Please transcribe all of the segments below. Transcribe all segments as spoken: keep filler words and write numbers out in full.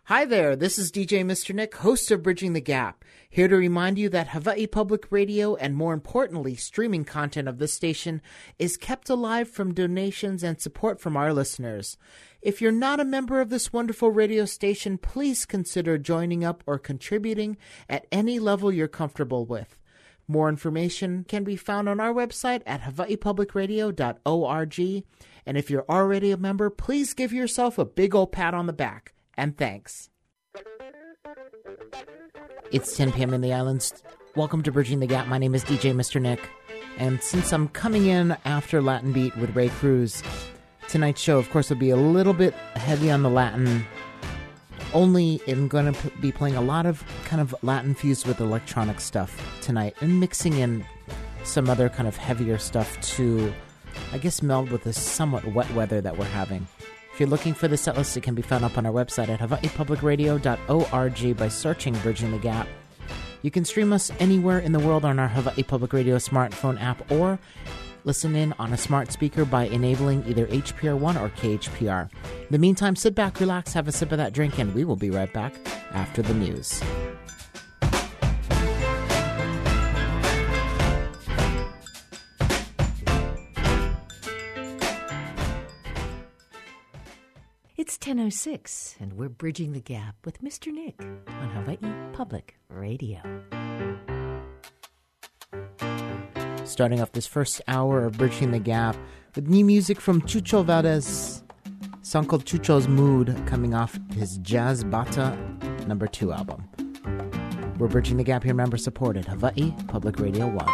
Hi there, this is D J Mister Nick, host of Bridging the Gap, here to remind you that Hawaii Public Radio and more importantly, streaming content of this station is kept alive from donations and support from our listeners. If you're not a member of this wonderful radio station, please consider joining up or contributing at any level you're comfortable with. More information can be found on our website at hawaii public radio dot org, and if you're already a member, please give yourself a big old pat on the back. And thanks. It's ten p.m. in the islands. Welcome to Bridging the Gap. My name is D J Mister Nick. And since I'm coming in after Latin Beat with Ray Cruz, tonight's show, of course, will be a little bit heavy on the Latin. Only I'm going to be playing a lot of kind of Latin fused with electronic stuff tonight and mixing in some other kind of heavier stuff to, I guess, meld with the somewhat wet weather that we're having. If you're looking for the setlist, it can be found up on our website at hawaii public radio dot org by searching Bridging the Gap. You can stream us anywhere in the world on our Hawaii Public Radio smartphone app or listen in on a smart speaker by enabling either H P R one or K H P R. In the meantime, sit back, relax, have a sip of that drink, and we will be right back after the news. It's ten oh six, and we're Bridging the Gap with Mister Nick on Hawaii Public Radio. Starting off this first hour of Bridging the Gap with new music from Chucho Valdez, a song called Chucho's Mood, coming off his Jazz Bata number two album. We're Bridging the Gap here, member supported, Hawaii Public Radio one.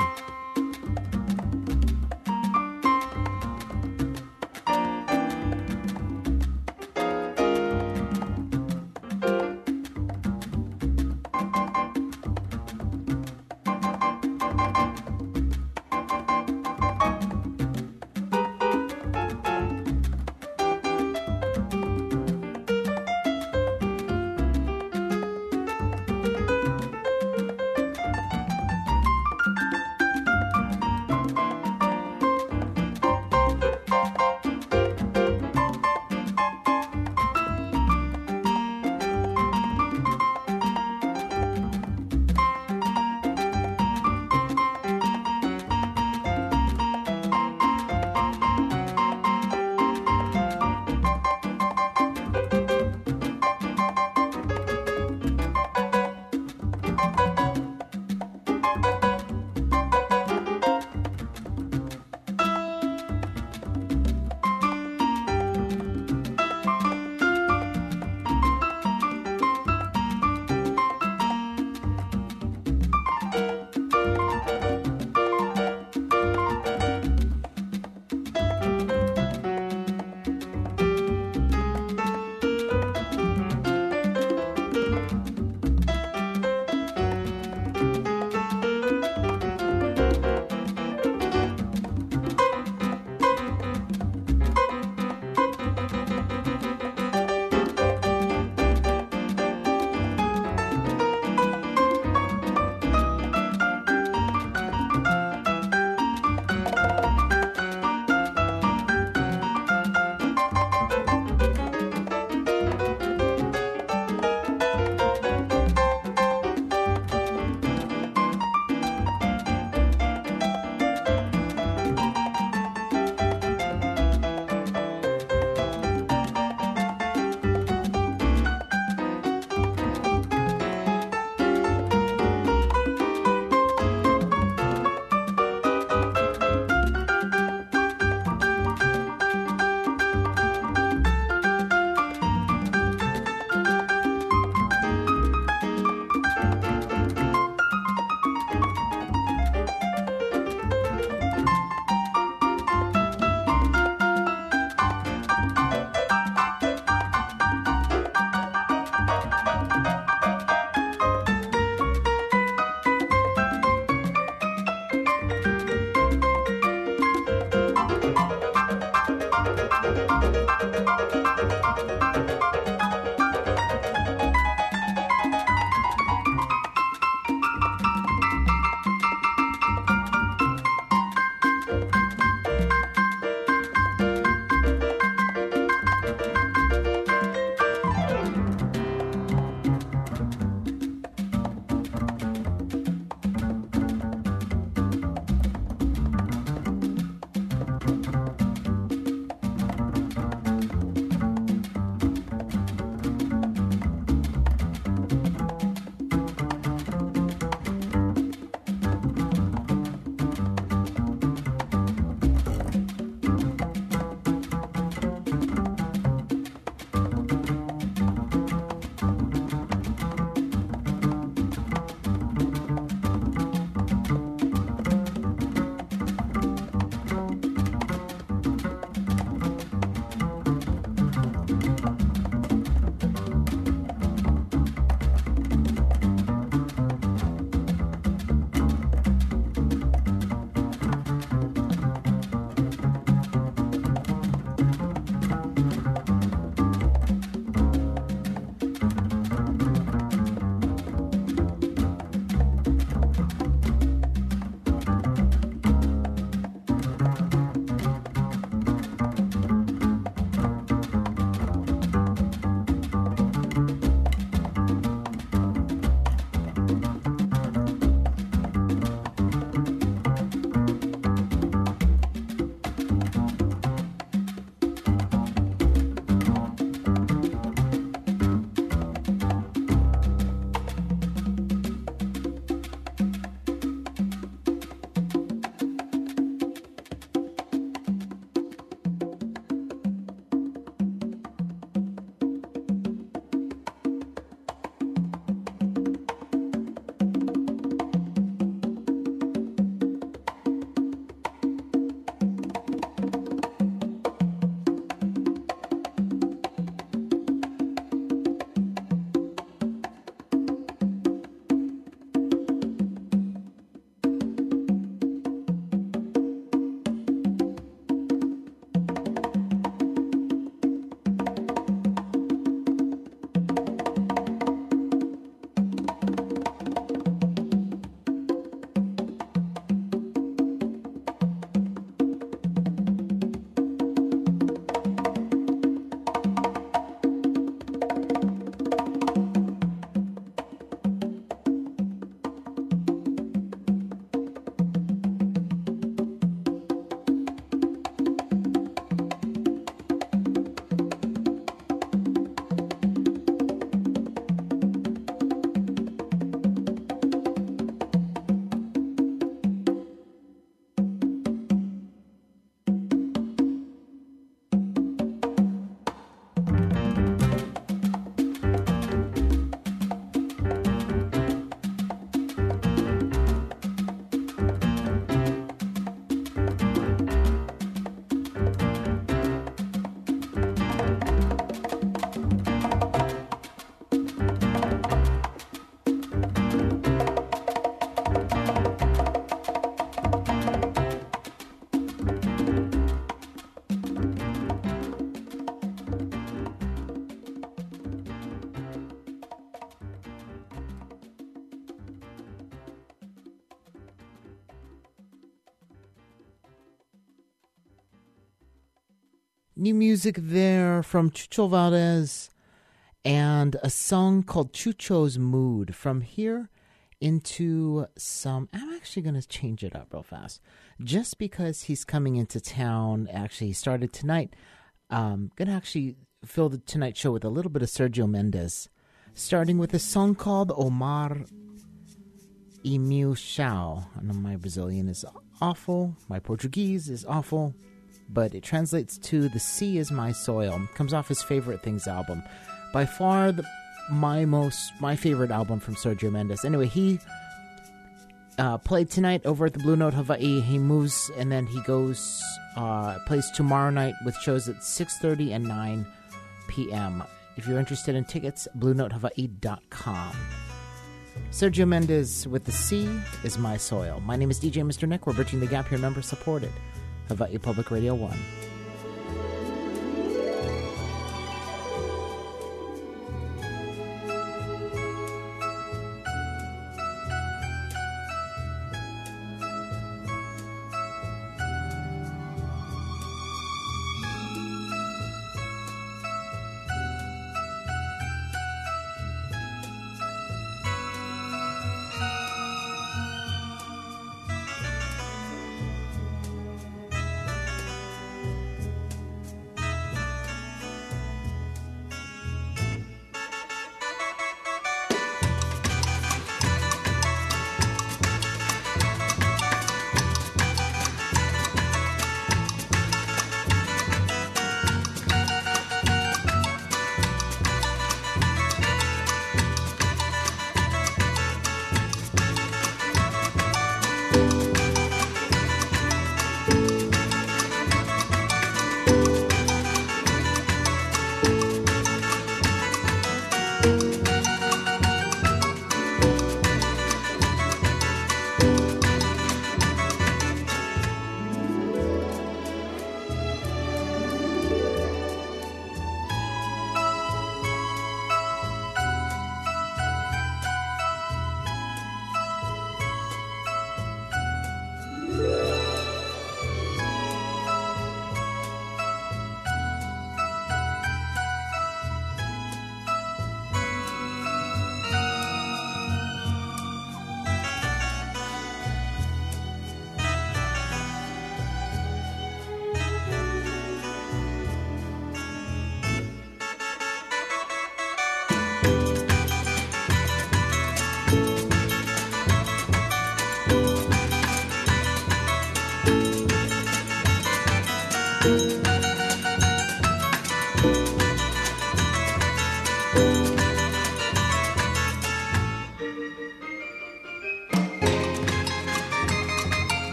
new music there from Chucho Valdez and a song called Chucho's Mood. From here into some... I'm actually going to change it up real fast. Just because he's coming into town, actually he started tonight, I'm going to actually fill the Tonight Show with a little bit of Sergio Mendes, starting with a song called Omar e Meu Chão. I know my Brazilian is awful, my Portuguese is awful, but it translates to The Sea is My Soil. Comes off his Favorite Things album. By far the, my most, my favorite album from Sergio Mendes. Anyway, he uh, played tonight over at the Blue Note Hawaii. He moves and then he goes, uh, plays tomorrow night with shows at six thirty and nine p.m. If you're interested in tickets, blue note hawaii dot com. Sergio Mendes with The Sea is My Soil. My name is D J Mister Nick. We're bridging the gap here, member supported. Hawaii Public Radio one.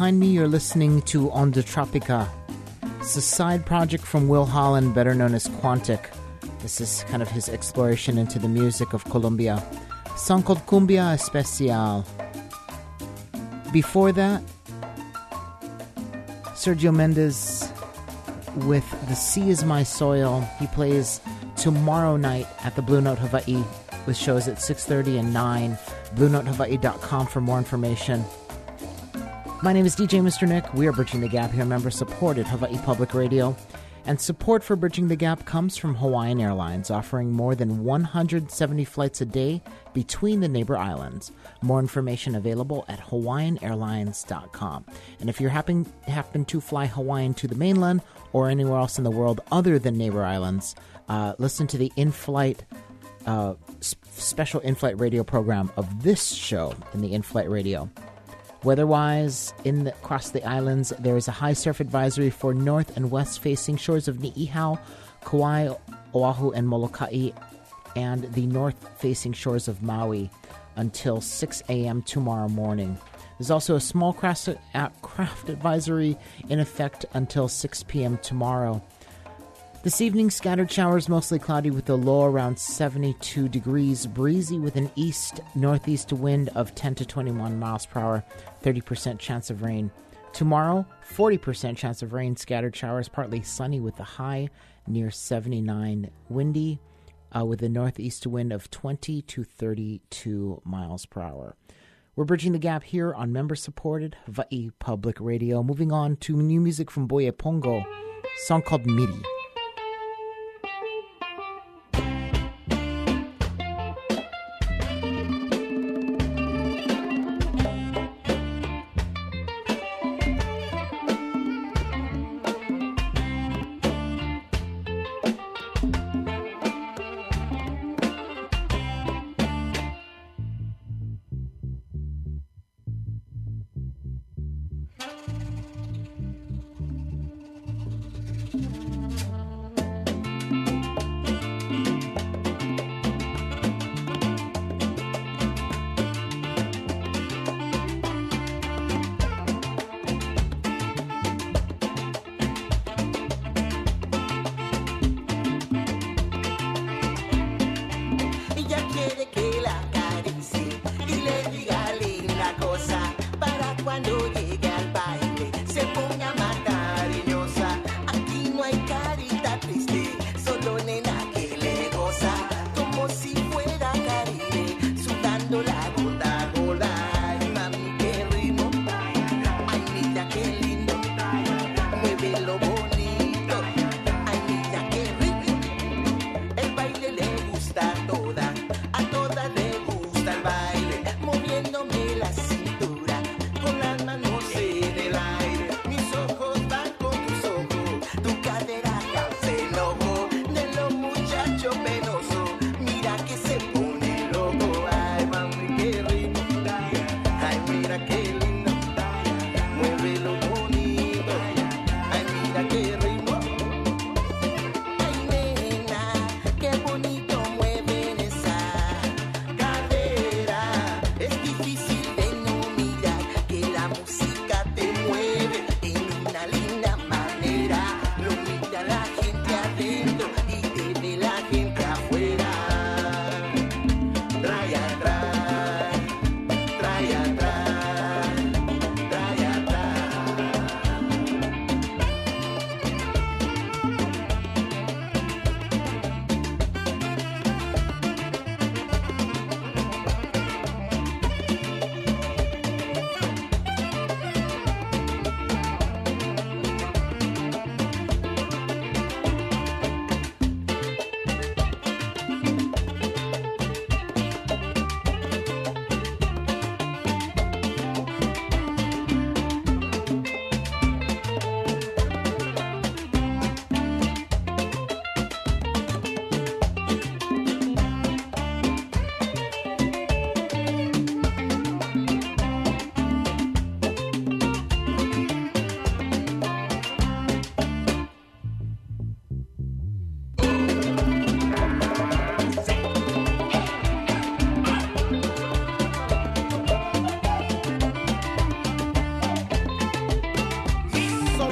behind me, you're listening to Onda Tropica. It's a side project from Will Holland, better known as Quantic. This is kind of his exploration into the music of Colombia. A song called Cumbia Especial. Before that, Sergio Mendes with The Sea Is My Soil. He plays tomorrow night at the Blue Note Hawaii with shows at six thirty and nine. blue note hawaii dot com for more information. My name is D J Mister Nick. We are Bridging the Gap here, member-supported Hawaii Public Radio. And support for Bridging the Gap comes from Hawaiian Airlines, offering more than one hundred seventy flights a day between the neighbor islands. More information available at hawaiian airlines dot com. And if you happen, happen to fly Hawaiian to the mainland or anywhere else in the world other than neighbor islands, uh, listen to the in-flight uh, special in-flight radio program of this show in the in-flight radio. Weather-wise, in the, across the islands, there is a high surf advisory for north and west-facing shores of Ni'ihau, Kauai, Oahu, and Molokai, and the north-facing shores of Maui until six a.m. tomorrow morning. There's also a small craft, uh, craft advisory in effect until six p.m. tomorrow. This evening, scattered showers, mostly cloudy with a low around seventy-two degrees, breezy with an east-northeast wind of ten to twenty-one miles per hour, thirty percent chance of rain. Tomorrow, forty percent chance of rain, scattered showers, partly sunny with a high near seventy-nine, windy uh, with a northeast wind of twenty to thirty-two miles per hour. We're bridging the gap here on member-supported Hawaii Public Radio. Moving on to new music from Boye Pongo, a song called Miri. Thank you.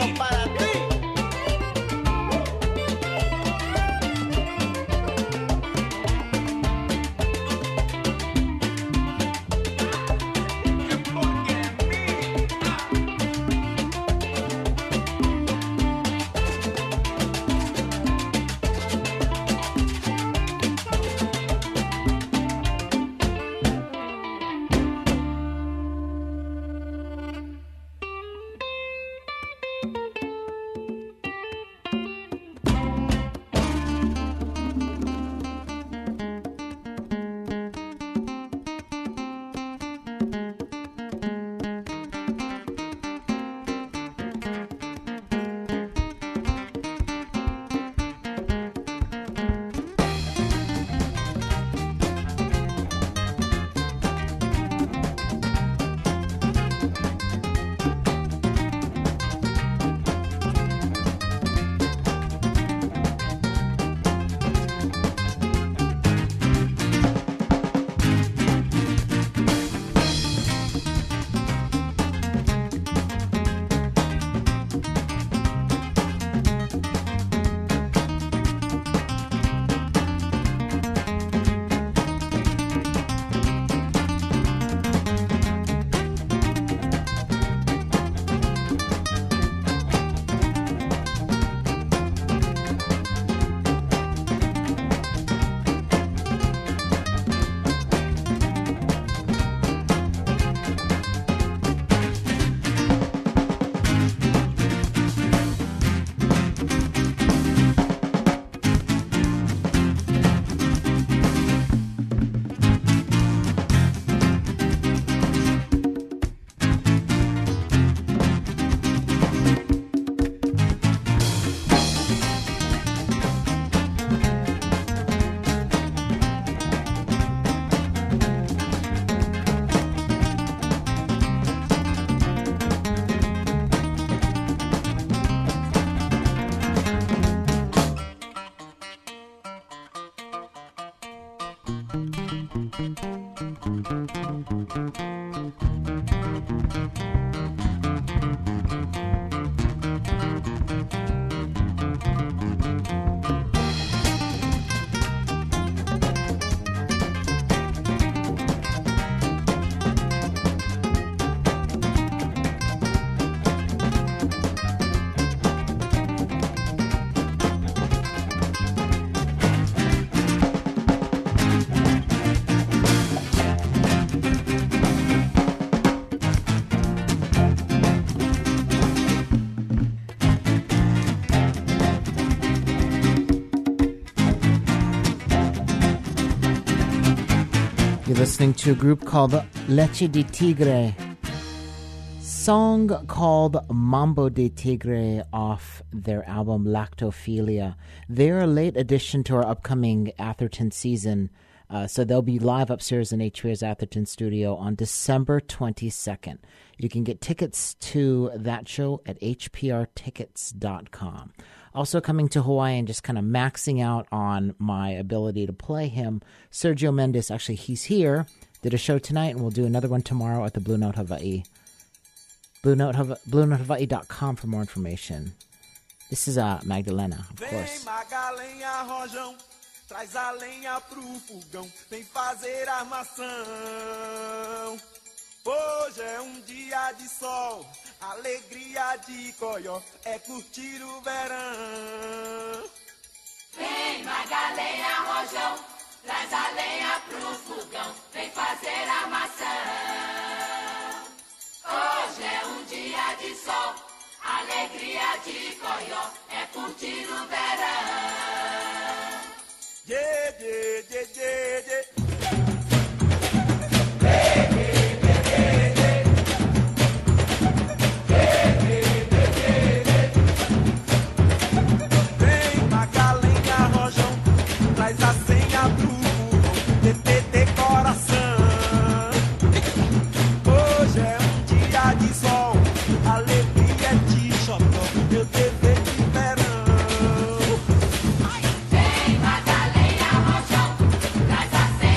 para ti. You're listening to a group called Leche de Tigre. Song called Mambo de Tigre off their album Lactophilia. They're a late addition to our upcoming Atherton season, uh, so they'll be live upstairs in H P R's Atherton studio on December twenty-second. You can get tickets to that show at h p r tickets dot com. Also coming to Hawaii and just kind of maxing out on my ability to play him, Sergio Mendes. Actually, he's here, did a show tonight, and we'll do another one tomorrow at the Blue Note Hawaii. Blue Note, blue note hawaii dot com for more information. This is uh, Magdalena, of course. Vem Magalenha Rojão, traz a lenha pro fogão, vem fazer armação. Hoje é um dia de sol, alegria de coió, é curtir o verão. Vem Magalenha Rojão, traz a lenha pro fogão, vem fazer armação. Hoje é um dia de sol, alegria de coió, é curtir o verão. Yeah, yeah, yeah, yeah, yeah. Vem Magalenha Rojão, traz a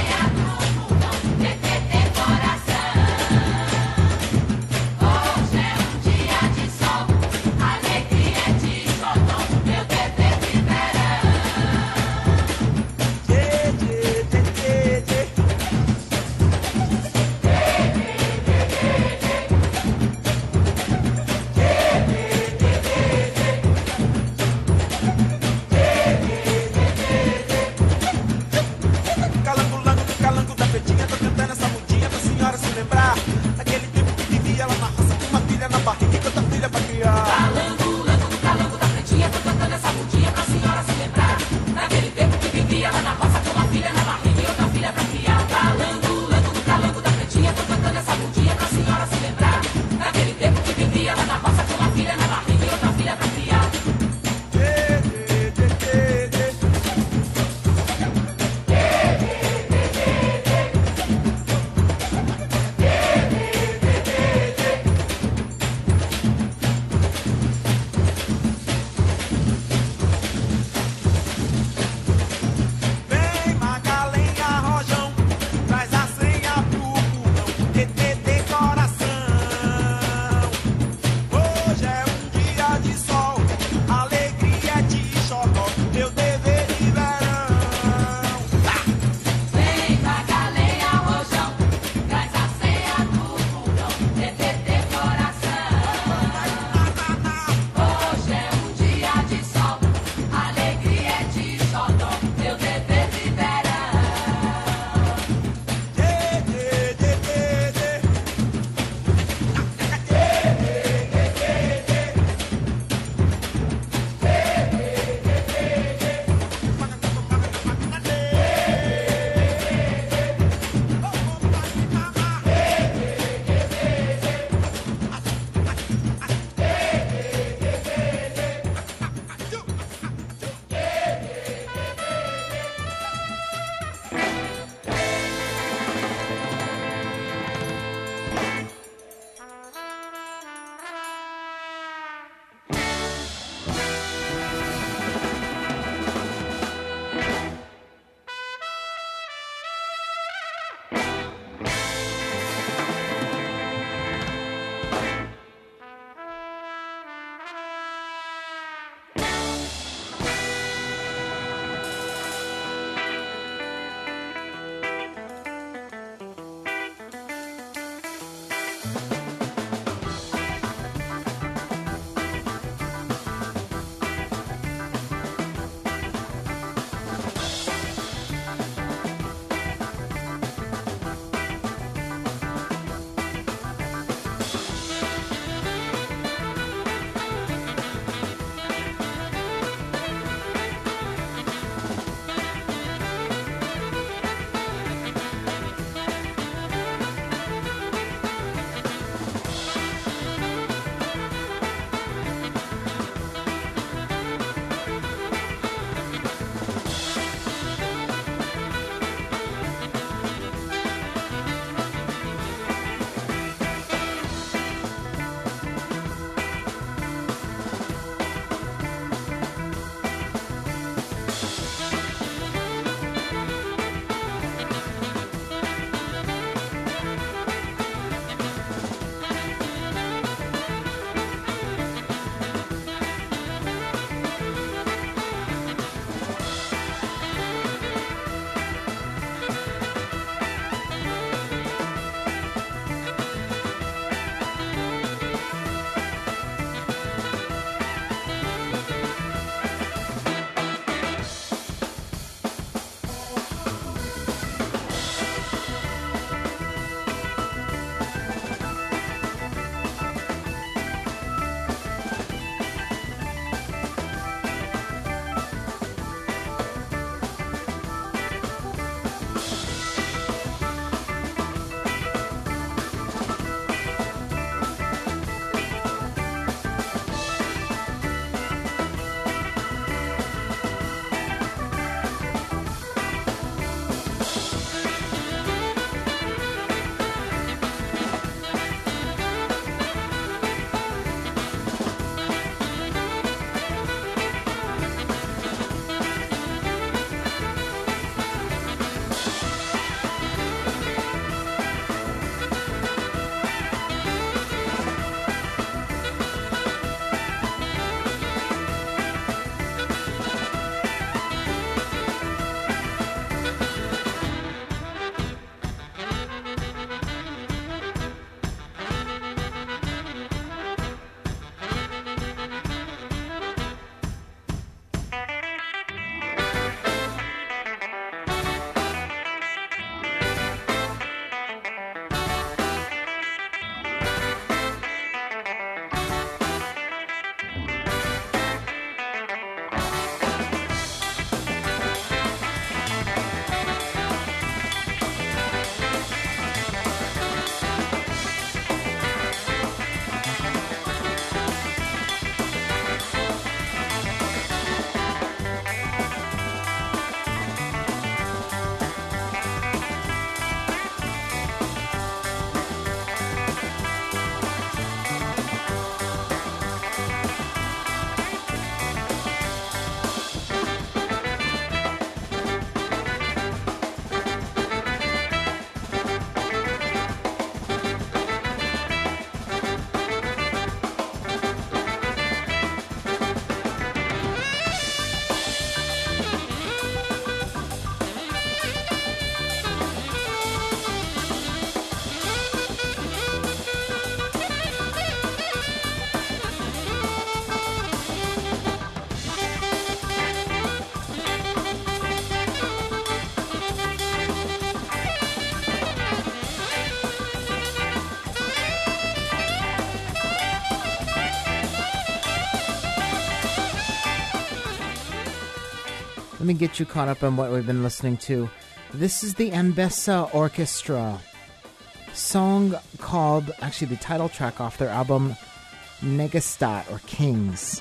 Let me get you caught up on what we've been listening to. This is the Anbessa Orchestra. Song called, actually the title track off their album, Negastat, or Kings.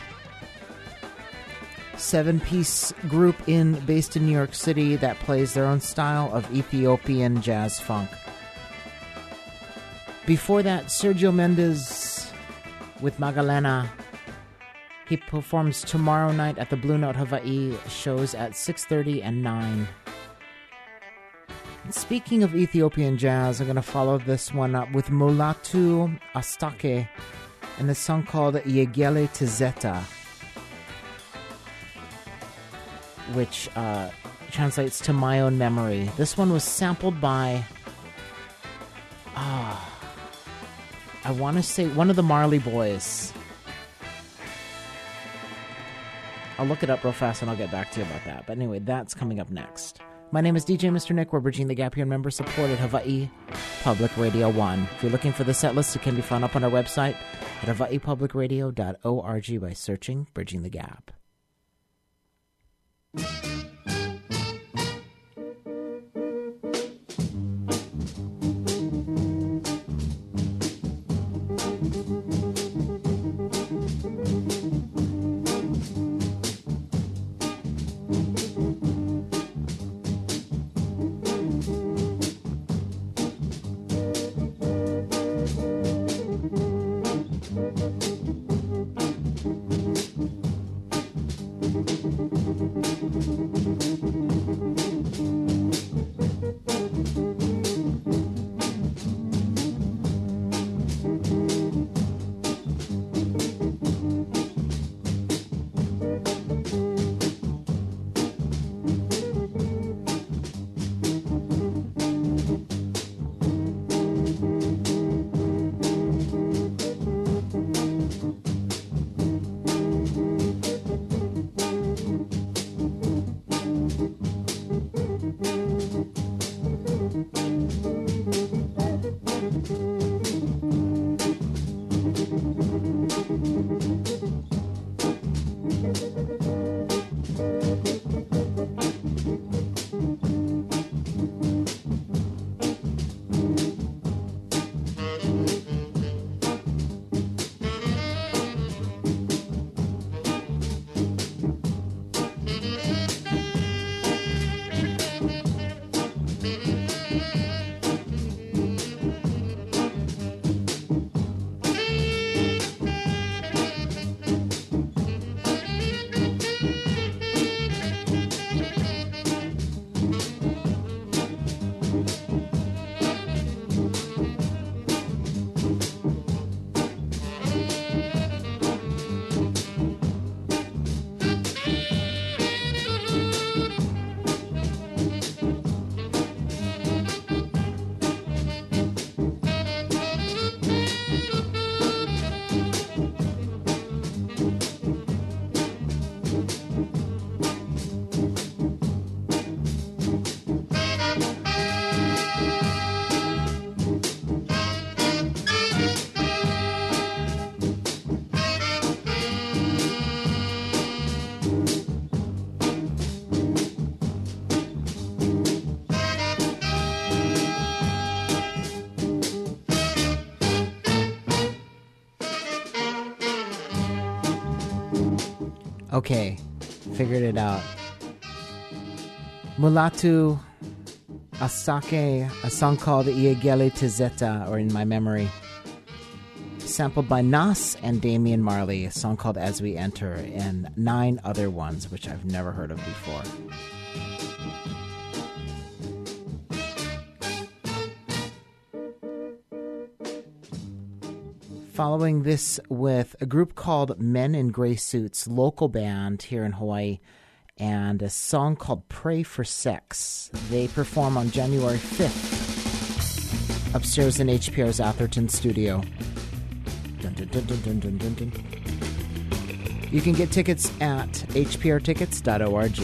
Seven-piece group in based in New York City that plays their own style of Ethiopian jazz funk. Before that, Sergio Mendes with Magalena. He performs tomorrow night at the Blue Note Hawaii, shows at six thirty and nine. And speaking of Ethiopian jazz, I'm going to follow this one up with Mulatu Astake and the song called Yegele Tizeta, which uh, translates to My Own Memory. This one was sampled by, ah, I want to say one of the Marley Boys. I'll look it up real fast and I'll get back to you about that. But anyway, that's coming up next. My name is D J Mister Nick. We're bridging the gap here, member-supported Hawaii Public Radio one. If you're looking for the set list, it can be found up on our website at hawaii public radio dot org by searching Bridging the Gap. Okay, figured it out. Mulatu Asake, a song called Iegele Tizeta, or In My Memory. Sampled by Nas and Damian Marley, a song called As We Enter, and nine other ones, which I've never heard of before. Following this with a group called Men in Gray Suits, local band here in Hawaii, and a song called Pray for Sex. They perform on January fifth upstairs in H P R's Atherton studio. Dun, dun, dun, dun, dun, dun, dun, dun. You can get tickets at h p r tickets dot org.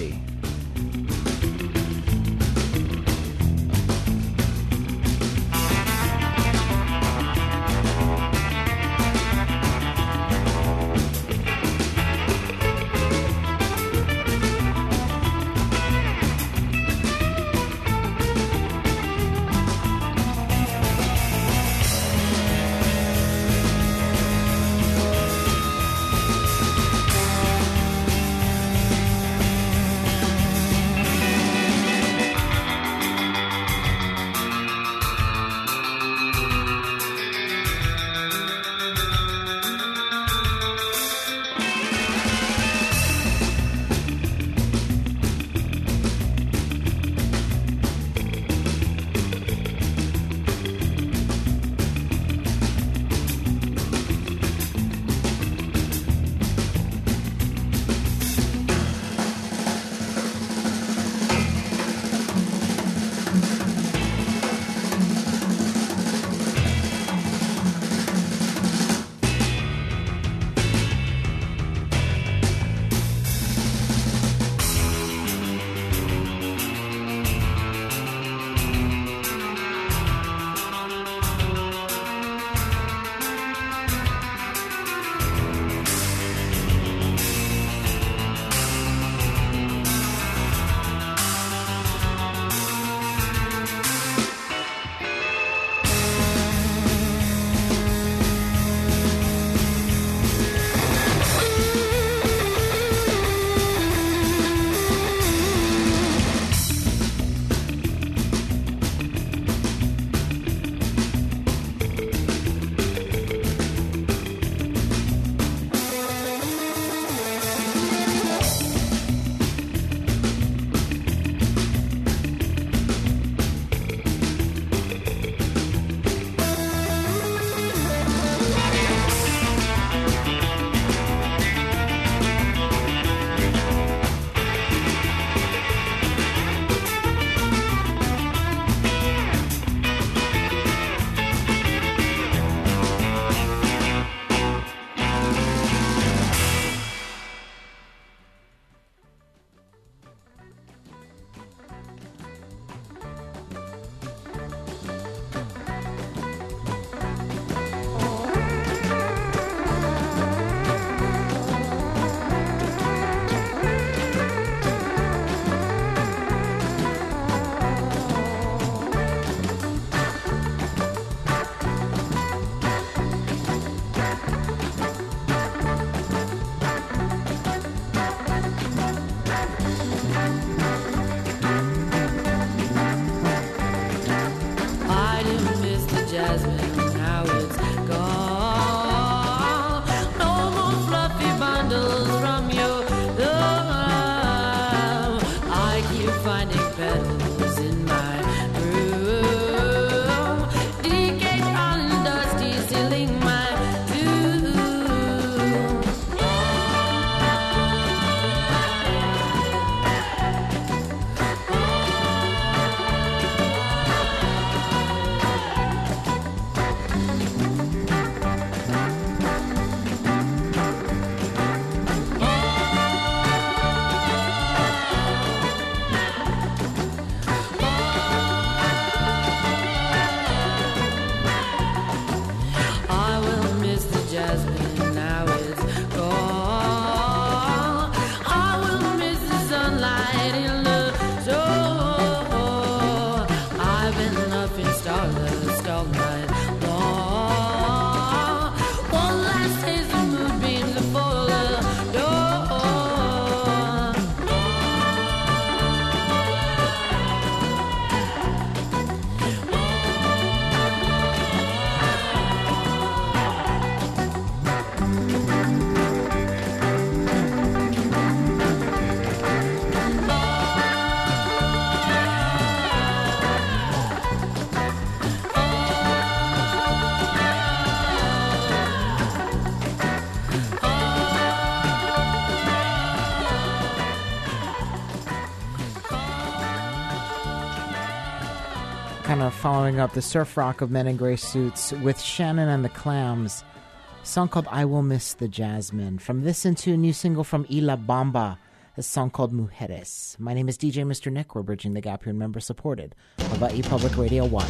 kind of following up the surf rock of Men in Gray Suits with Shannon and the Clams, a song called I Will Miss the Jasmine. From this into a new single from Ila Bamba, a song called Mujeres. My name is D J Mister Nick. We're bridging the gap here, member supported. Hawaii Public Radio one.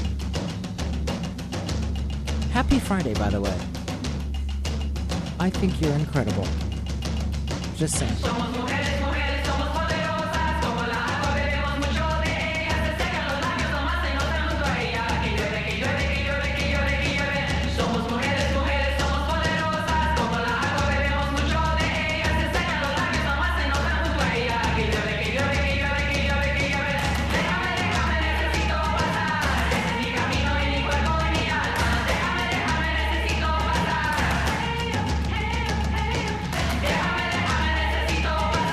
Happy Friday, by the way. I think you're incredible. Just saying. Déjame, déjame, necesito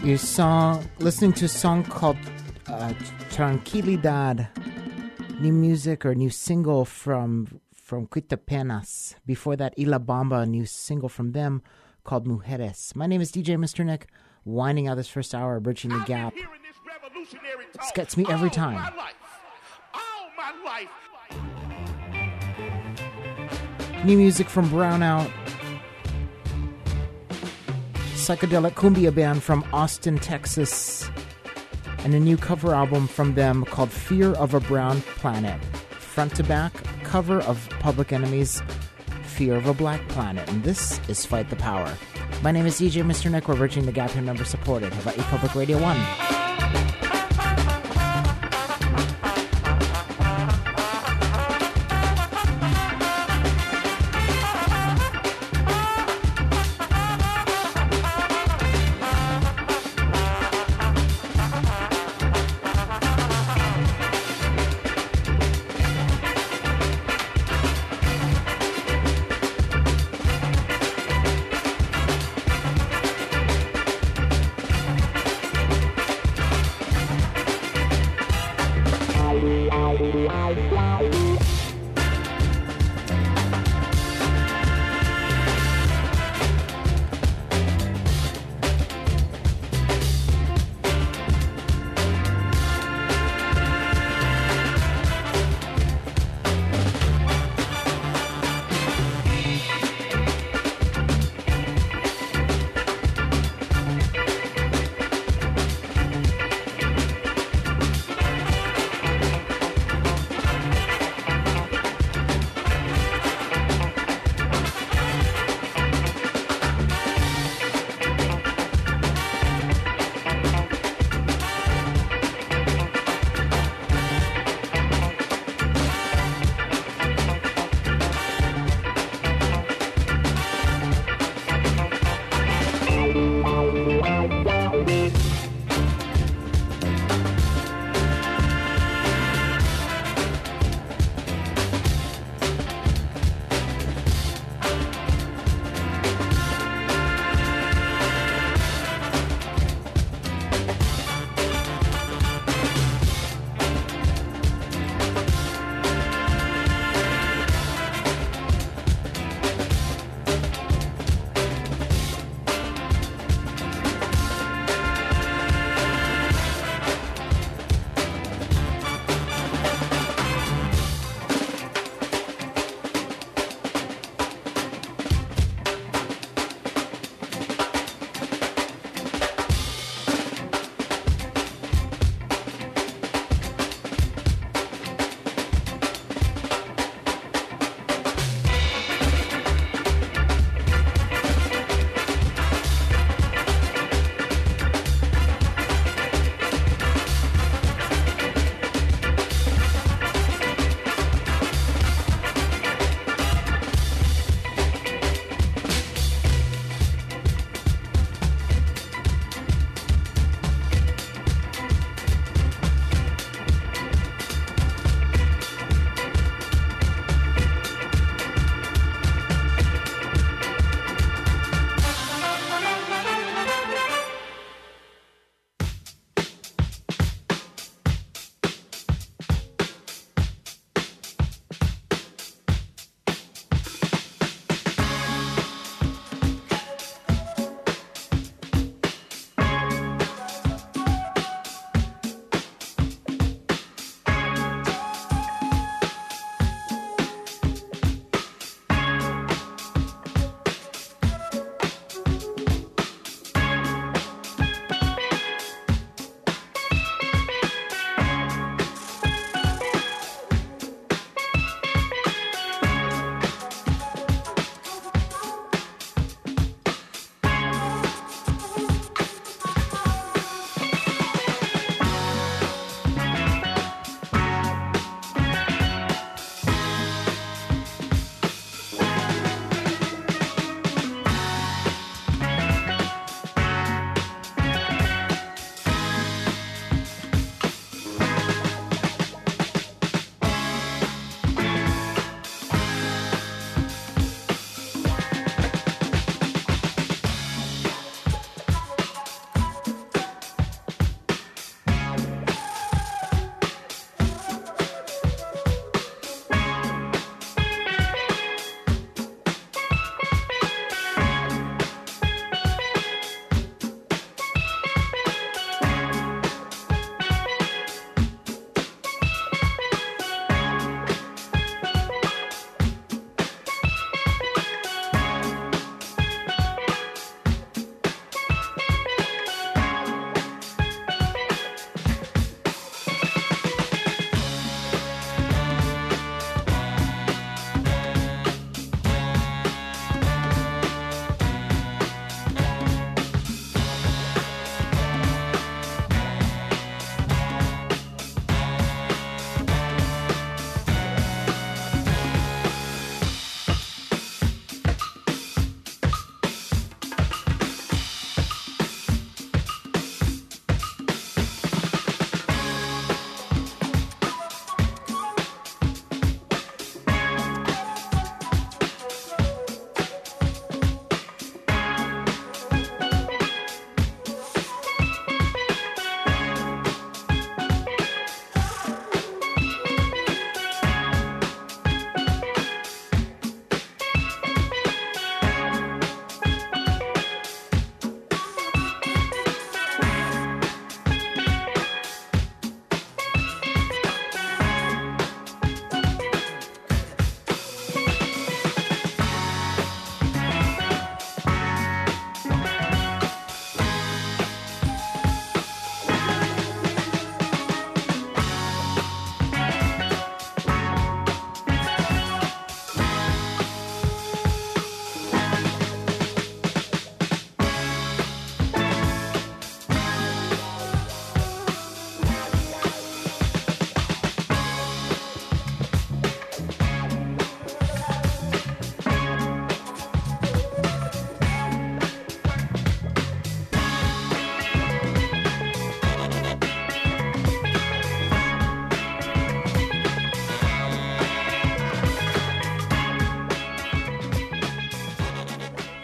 You saw listening to a song called uh, Tranquilidad, new music or new single from from Quitapenas. Before that, Y La Bamba, a new single from them called Mujeres. My name is D J Mister Nick, winding out this first hour, bridging the gap. This gets me every time. All my life. All my life. New music from Brownout, psychedelic cumbia band from Austin, Texas, and a new cover album from them called Fear of a Brown Planet. Front to back cover of Public Enemy's Fear of a Black Planet. And this is Fight the Power. My name is D J Mister Nick. We're bridging the gap here, member supported. Hawaii Public Radio one.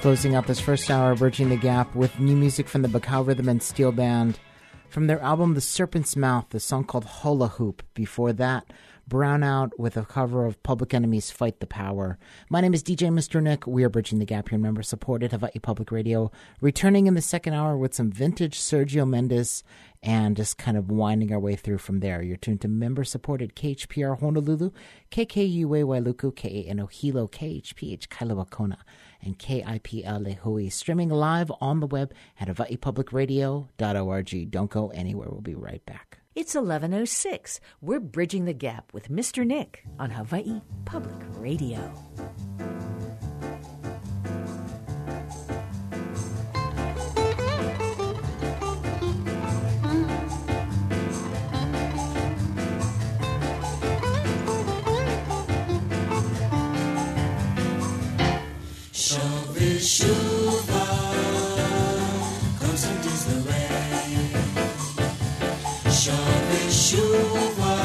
Closing out this first hour, Bridging the Gap with new music from the Bacau Rhythm and Steel Band. From their album The Serpent's Mouth, the song called Hula Hoop. Before that, Brownout with a cover of Public Enemy's Fight the Power. My name is D J Mister Nick. We are Bridging the Gap here, member-supported Hawaii Public Radio. Returning in the second hour with some vintage Sergio Mendes and just kind of winding our way through from there. You're tuned to member-supported K H P R Honolulu, K K U A Wailuku, K A N O Hilo, K H P H Kailua Kona, and K I P L Lehui. Streaming live on the web at hawaii public radio dot org. Don't go anywhere. We'll be right back. It's eleven oh six. We're Bridging the Gap with Mister Nick on Hawaii Public Radio. Shove shuva, constant is the rain. Shove shuva,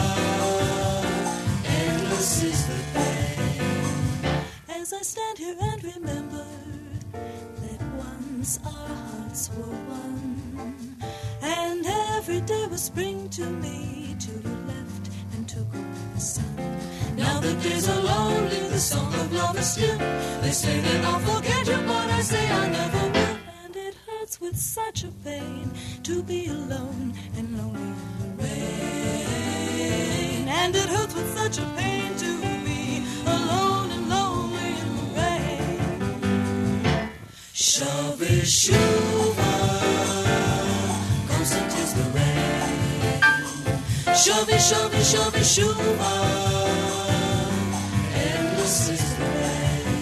endless is the pain. As I stand here and remember that once our hearts were one, and every day was spring to me till you left and took away the sun. Now the days are lonely, the song of love is still. They say that I'll forget you, but I say I never will. And it hurts with such a pain to be alone and lonely in the rain. And it hurts with such a pain to be alone and lonely in the rain. Shove shuva, constant is the rain. Shove shove shove shuva, endless is the rain.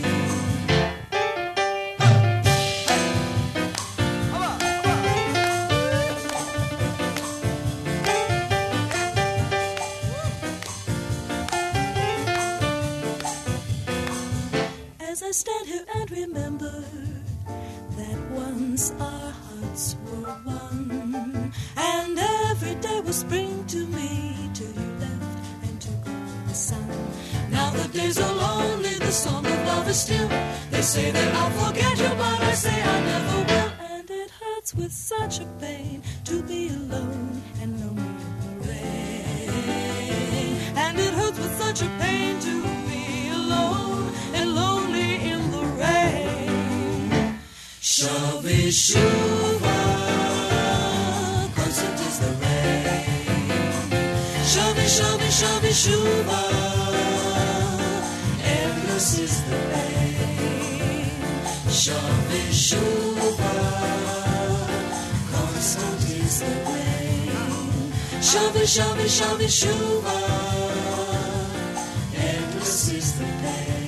As I stand here and remember that once our hearts were one, and every day was spring to me till you left and took away the sun. Now the days are lonely, the song of love is still. They say that I'll forget you, but I say I never will. And it hurts with such a pain to be alone and lonely in the rain. And it hurts with such a pain to be alone and lonely in the rain. Shove shuva, constant is the rain. Shove shove shove shuva, endless is the pain. Shove shuva, constant is the rain. Shove shove shove shuva, endless is the pain.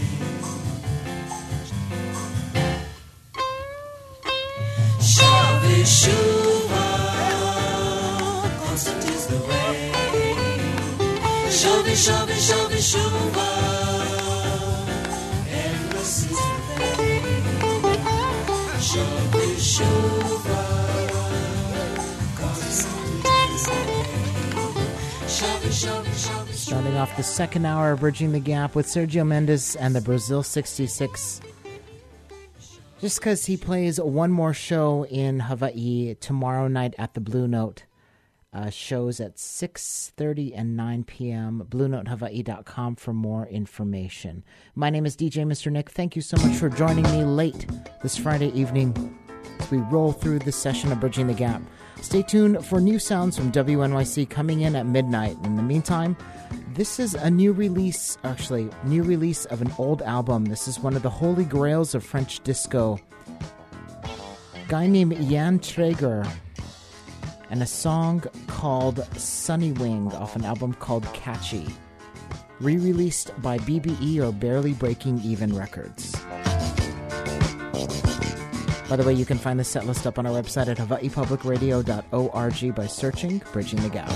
Shove shuva, constant is the rain. Shove shove shove shuva, endless is the pain. Shove shuva, constant is the rain. Shove shove shove. Starting off the second hour, Bridging the Gap with Sergio Mendes and the Brazil sixty-six. Just because he plays one more show in Hawaii tomorrow night at the Blue Note. Uh, shows at six thirty and nine p.m. blue note hawaii dot com for more information. My name is D J Mister Nick. Thank you so much for joining me late this Friday evening as we roll through this session of Bridging the Gap. Stay tuned for new sounds from W N Y C coming in at midnight. In the meantime, this is a new release, actually, new release of an old album. This is one of the holy grails of French disco. A guy named Jan Traeger, and a song called Sunny Wing off an album called Catchy, re-released by B B E or Barely Breaking Even Records. By the way, you can find the set list up on our website at hawaii public radio dot org by searching Bridging the Gap.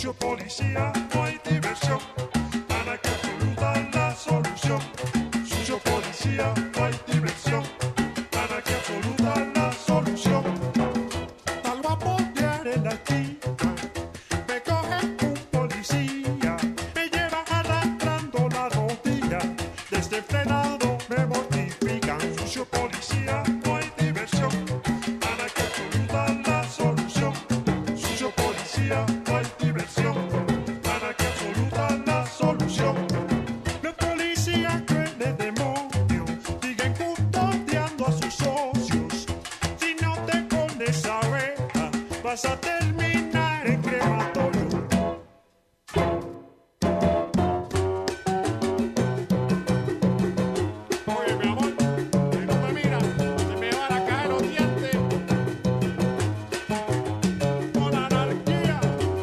Sucio policía, no hay diversión. Anarquía absoluta la solución. Sucio policía, no hay diversión. Anarquía absoluta la solución. Al vapotear en la esquina, me coge un policía, me lleva arrastrando la rodilla, desde el frenado me mortifican. Sucio policía, no hay diversión. Anarquía absoluta la solución. Sucio policía, no hay diversión. Anarquía absoluta la solución. Los policías creen en demonio, siguen custodiando a sus socios. Si no te pones a ver, vas a terminar en crematorio. Oye, mi amor, si no me miras, se me van a caer los dientes. Con anarquía.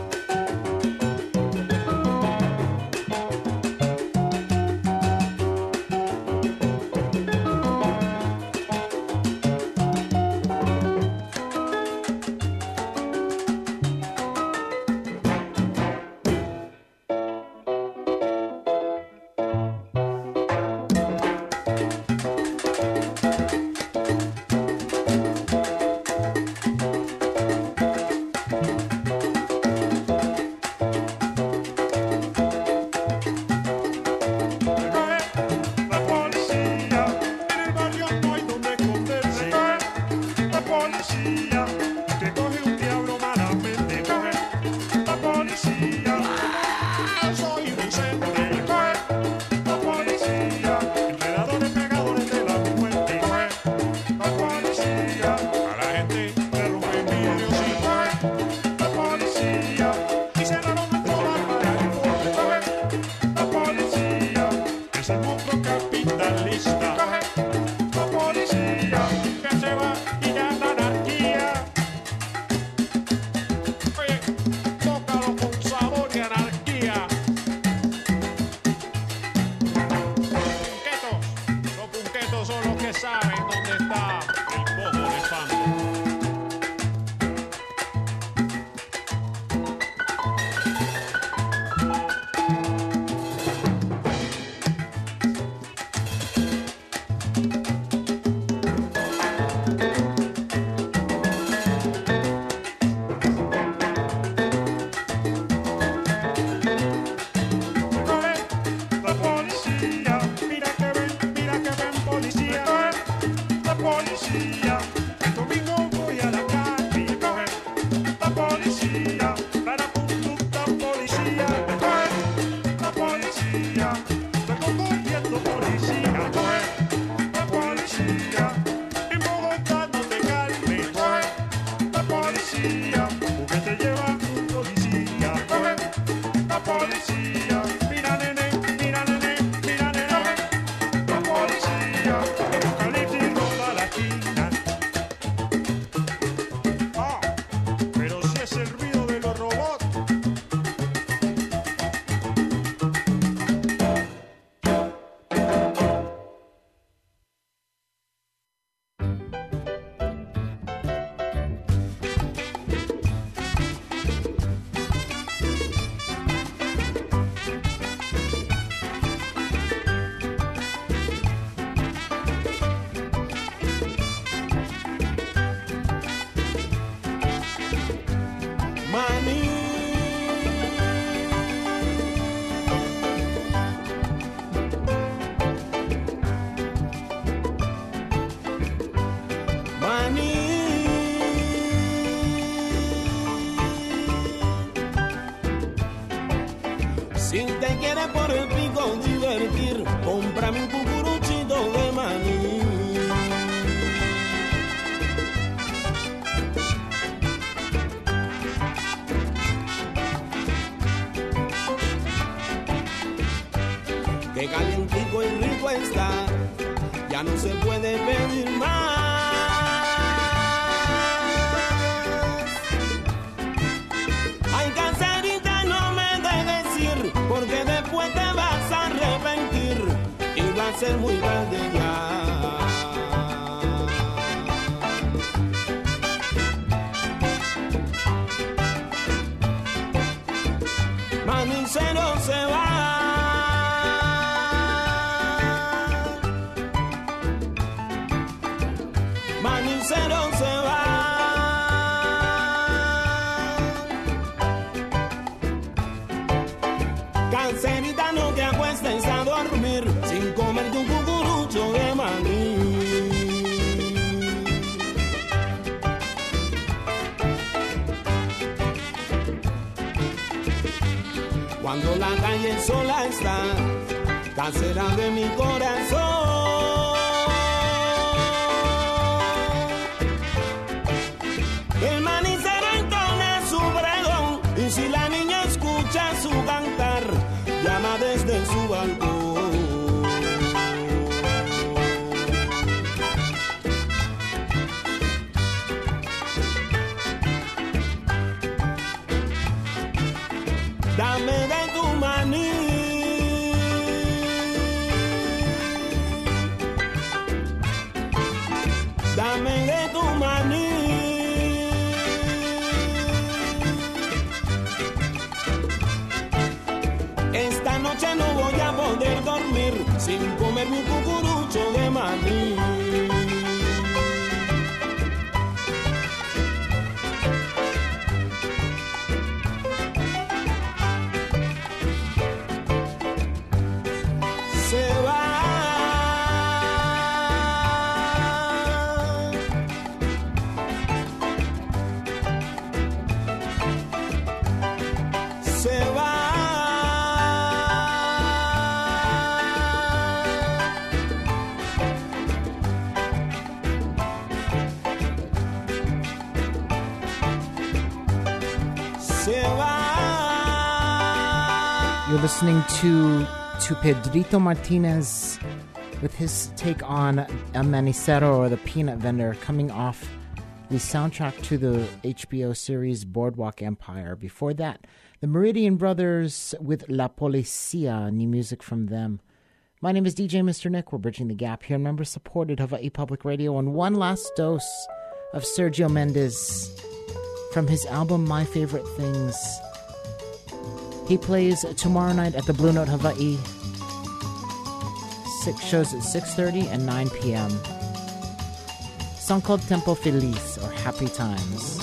La policía, en el barrio no hay donde esconderse. La policía, que coge un diablo malamente. Coge la policía, soy inocente. Coge la policía, enredadores pegadores de la muerte. Coge la policía, a la gente le rompen vidrios. Y coge la policía, y cerraron nuestro barrio. Coge la policía, es el monstruo capitalista. Coge la policía, que se va y ya la anarquía. Oye, tócalo con sabor y anarquía. Punquetos, los punquetos son los que saben dónde está el bobo de pan. Coge la policía, mira que ven, mira que ven policía. Coge la policía, el domingo voy a la calle. Coge la policía, para conducta policía. Coge la policía, estoy conduciendo policía. Coge la policía, en Bogotá no te calmes. Coge la policía, porque te lleva un policía. Coge la policía, mira nene, mira nene, mira nene. La policía, el eucalipto roba la esquina. Ah, pero si es el ruido de los robots. Maní. Maní. Si te quieres por el pico divertir, cómprame un cucuruchito de maní. Que calientico y rico está, ya no se puede pedir más. Ay, caserita, no me debes ir, porque después te vas a arrepentir y va a ser muy grande ya. Cuando la calle sola está, casera de mi corazón. El manicero entona su pregón, y si la niña escucha su cantar, llama desde su balcón. Dame de tu maní, dame de tu maní. Esta noche no voy a poder dormir sin comer mi cucurucho de maní. You're listening to, to Pedrito Martinez with his take on El Manicero, or the Peanut Vendor, coming off the soundtrack to the H B O series Boardwalk Empire. Before that, the Meridian Brothers with La Policia, new music from them. My name is D J Mister Nick. We're bridging the gap here, member-supported Hawaii Public Radio, and one last dose of Sergio Mendes from his album My Favorite Things. He plays tomorrow night at the Blue Note Hawaii. Six shows at six thirty and nine p.m. Song called Tempo Feliz, or Happy Times.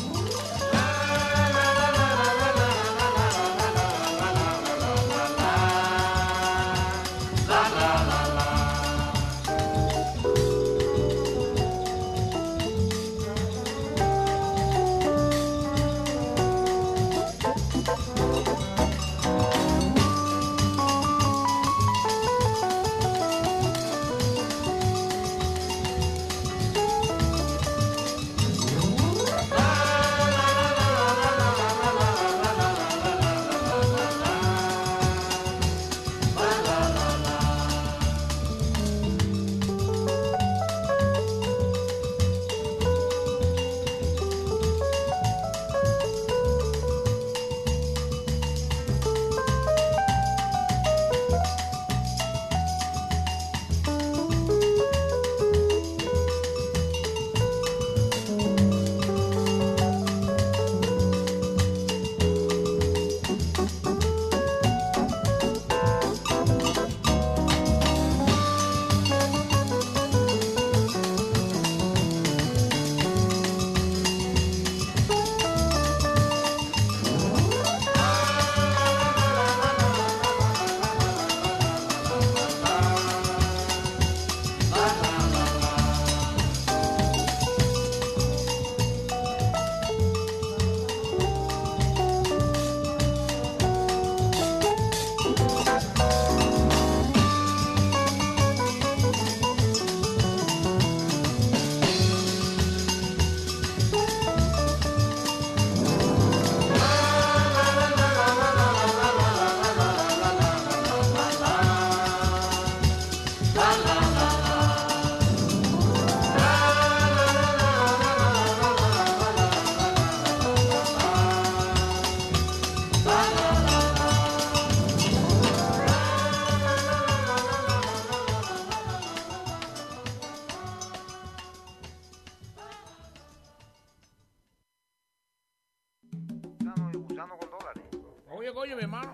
Oye, mi hermano,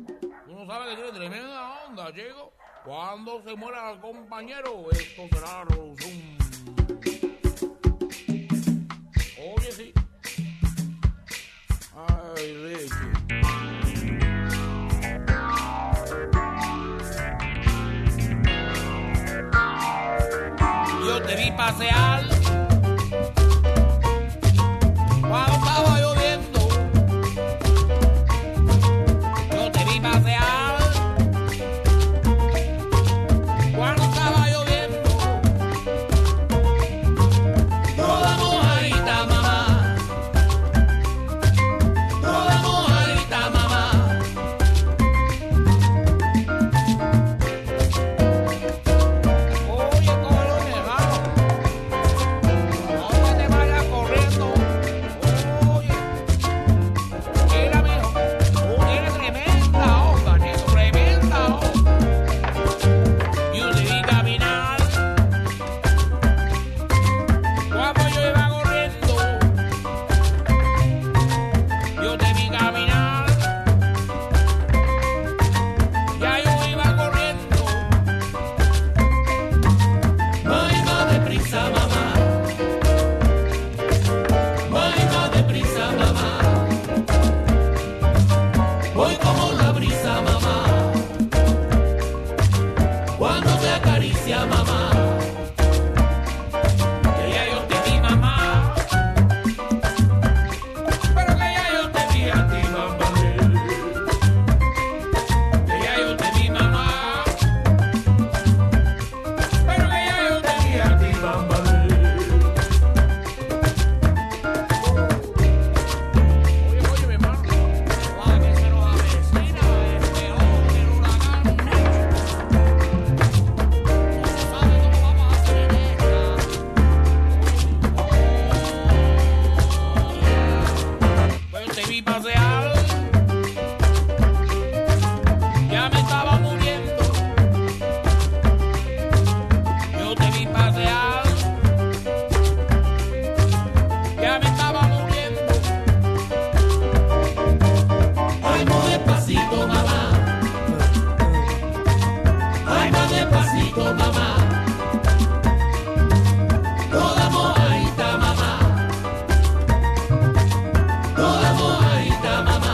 tú no sabes que tiene tremenda onda, chico. Cuando se muera el compañero, esto será revolución. Oye, sí. Ay, Ricky. Yo te vi pasear cuando estaba lloviendo. Yo te vi pasear vi pasear. Ya me estaba muriendo. Yo te vi pasear. Ya me estaba muriendo. Ay, no despacito, mamá. Ay, más despacito, mamá. Toda mojadita, mamá. Toda mojadita, mamá.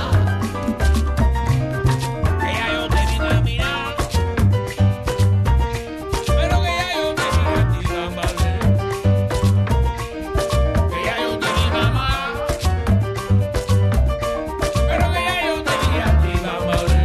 Que ya yo te vine a mirar. Pero que ya yo te vine a ti, gambarle. Que ya yo te vi, mamá. Pero que ya yo te vine a ti, gambarle.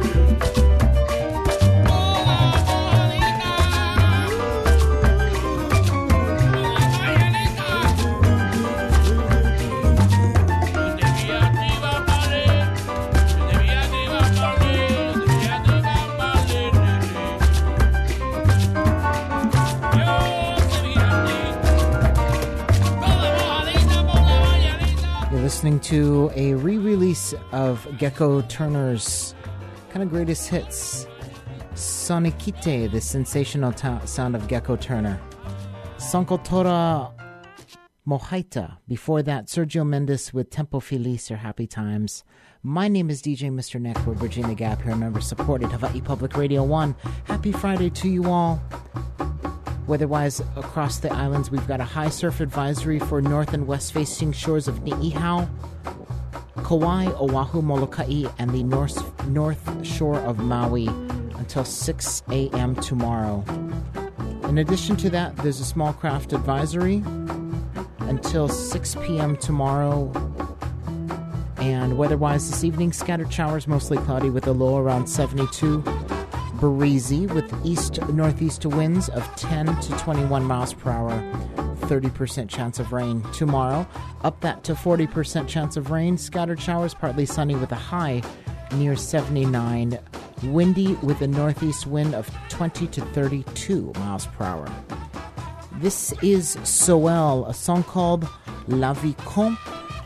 You're listening to a re-release of Gecko Turner's kind of greatest hits, Sonikite, the sensational ta- sound of Gecko Turner. Sankotora Mohaita. Before that, Sergio Mendes with Tempo Feliz or Happy Times. My name is D J Mister Nick. We're bridging the gap here. Remember, supported Hawaii Public Radio one. Happy Friday to you all. Weather-wise, across the islands, we've got a high surf advisory for north and west-facing shores of Niihau, Kauai, Oahu, Molokai, and the north, north shore of Maui until six a.m. tomorrow. In addition to that, there's a small craft advisory until six p.m. tomorrow. And weather-wise this evening, scattered showers, mostly cloudy with a low around seventy-two. Breezy with east-northeast winds of ten to twenty-one miles per hour. thirty percent chance of rain. Tomorrow, up that to forty percent chance of rain. Scattered showers, partly sunny with a high near seventy-nine. Windy with a northeast wind of twenty to thirty-two miles per hour. This is Soel, a song called La Vicomte.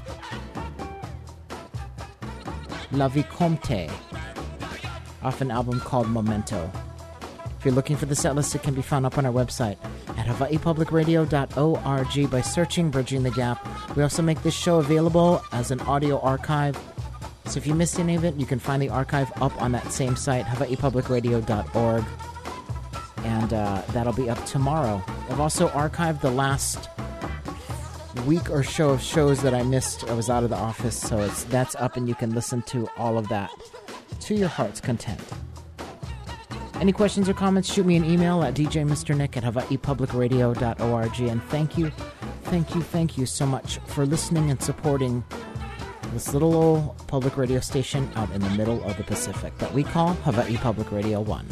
La Vicomte, off an album called Memento. If you're looking for the set list, it can be found up on our website at hawaii public radio dot org by searching Bridging the Gap. We also make this show available as an audio archive. So if you missed any of it, you can find the archive up on that same site, hawaii public radio dot org. And uh, that'll be up tomorrow. I've also archived the last week or so of shows that I missed. I was out of the office, so it's that's up and you can listen to all of that to your heart's content. Any questions or comments, shoot me an email at d j mister nick at hawaii public radio dot org. And thank you, thank you, thank you so much for listening and supporting this little old public radio station out in the middle of the Pacific that we call Hawaii Public Radio one.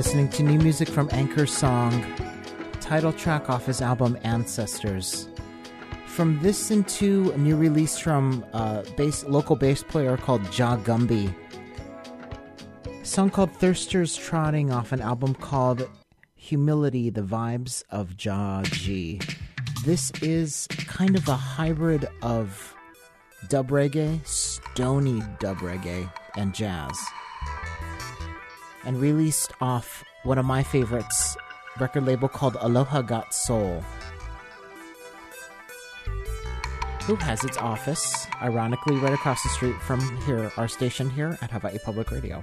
listening to new music from Anchor's song, title track off his album Ancestors. From this into a new release from a bass, local bass player called Ja Gumby. A song called Thirsters Trotting off an album called Humility, the Vibes of Ja G. This is kind of a hybrid of dub reggae, stony dub reggae, and jazz. And released off one of my favorites, record label called Aloha Got Soul, who has its office, ironically, right across the street from here, our station here at Hawaii Public Radio.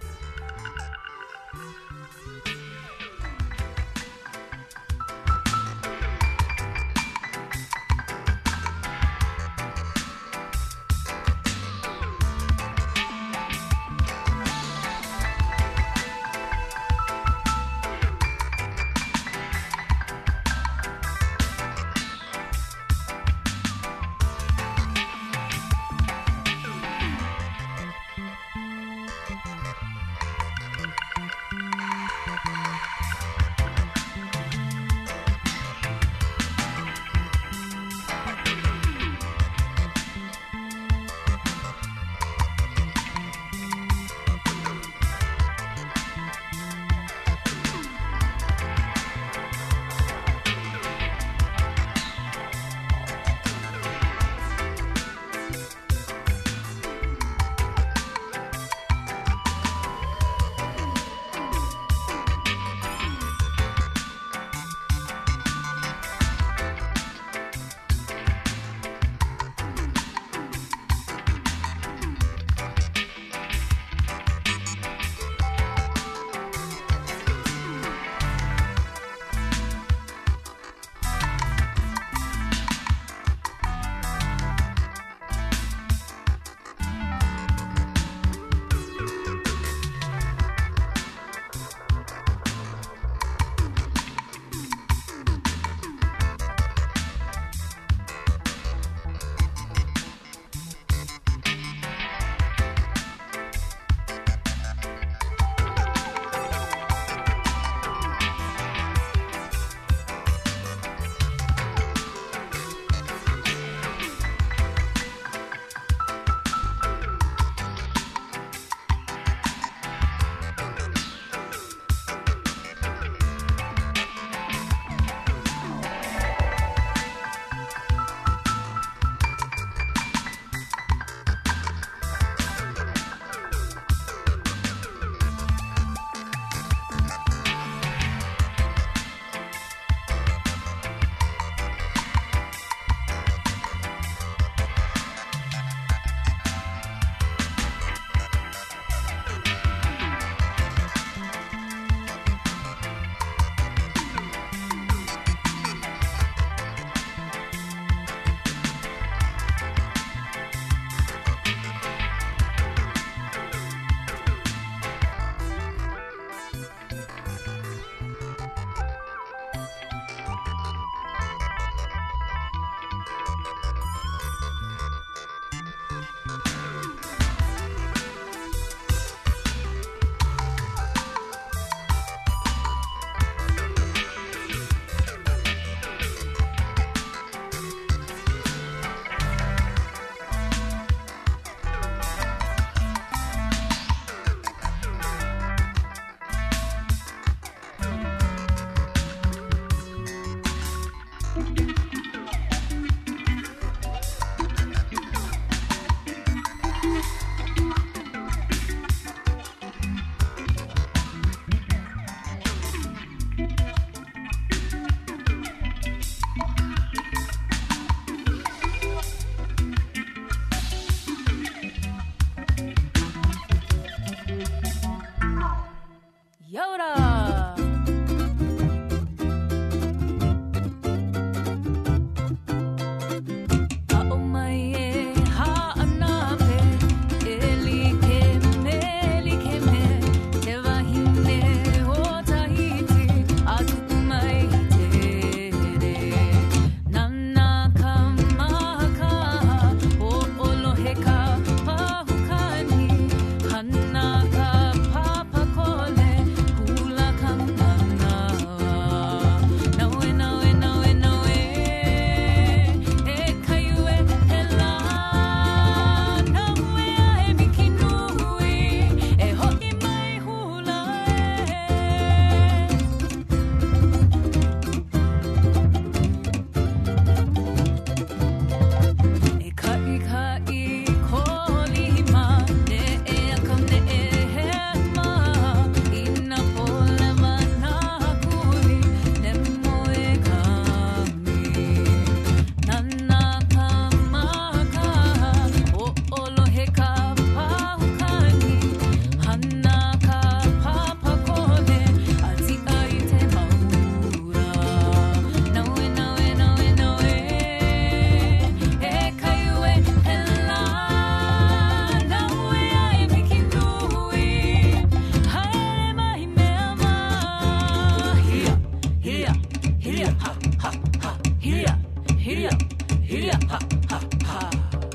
Yeah, ha, ha, ha.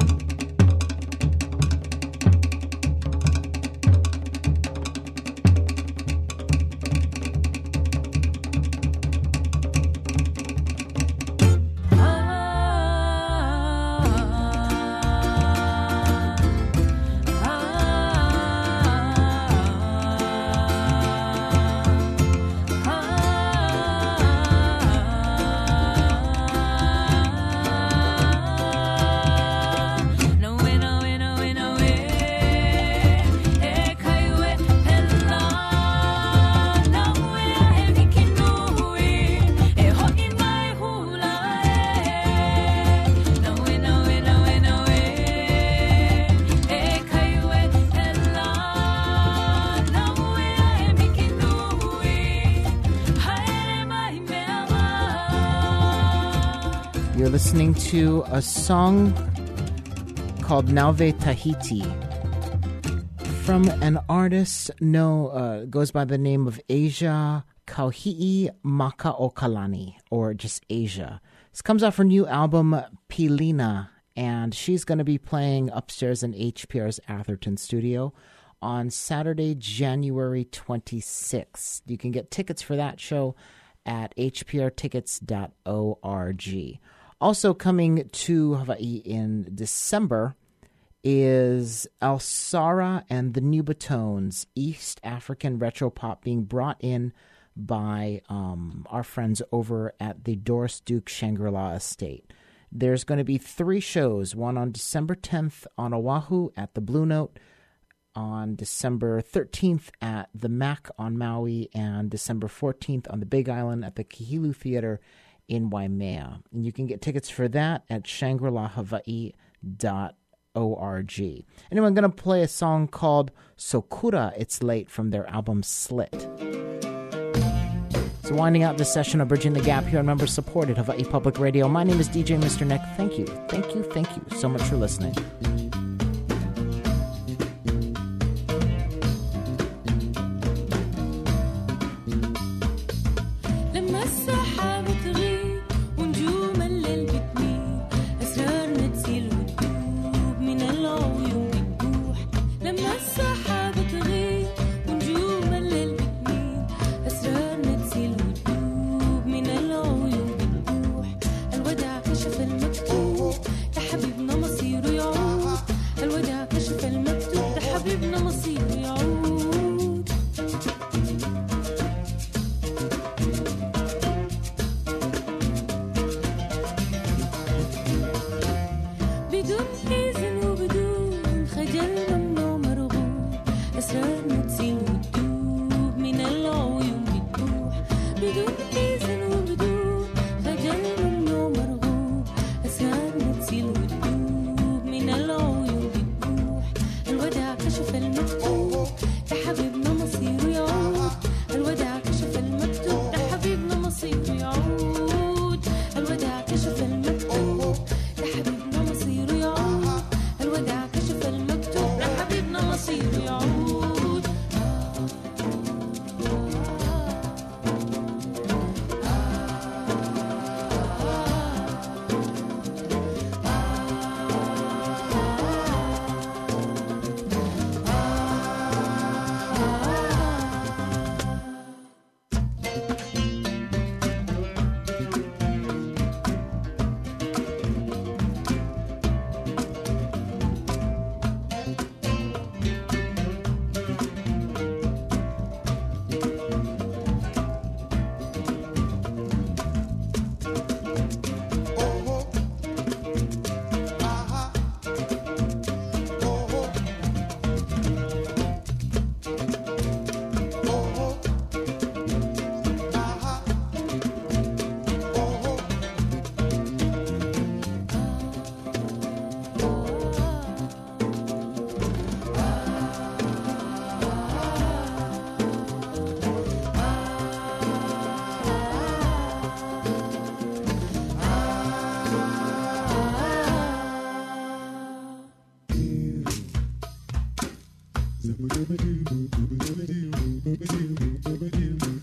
You're listening to a song called Nauve Tahiti from an artist no uh, goes by the name of Asia Kauhi'i Maka'okalani, or just Asia. This comes off her new album Pilina, and she's going to be playing upstairs in H P R's Atherton studio on Saturday, January twenty-sixth. You can get tickets for that show at h p r tickets dot org. Also coming to Hawaii in December is Alsara and the Nubatones, East African retro pop being brought in by um, our friends over at the Doris Duke Shangri-La Estate. There's going to be three shows, one on December tenth on Oahu at the Blue Note, on December thirteenth at the Mac on Maui, and December fourteenth on the Big Island at the Kihilu Theater in Waimea. And you can get tickets for that at shangri la hawaii dot org. Anyway, I'm going to play a song called Sokura It's Late from their album Slit. So winding out this session of Bridging the Gap here on member-supported Hawaii Public Radio. My name is D J Mister Nick. Thank you, thank you, thank you so much for listening.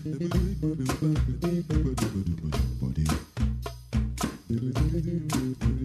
Body.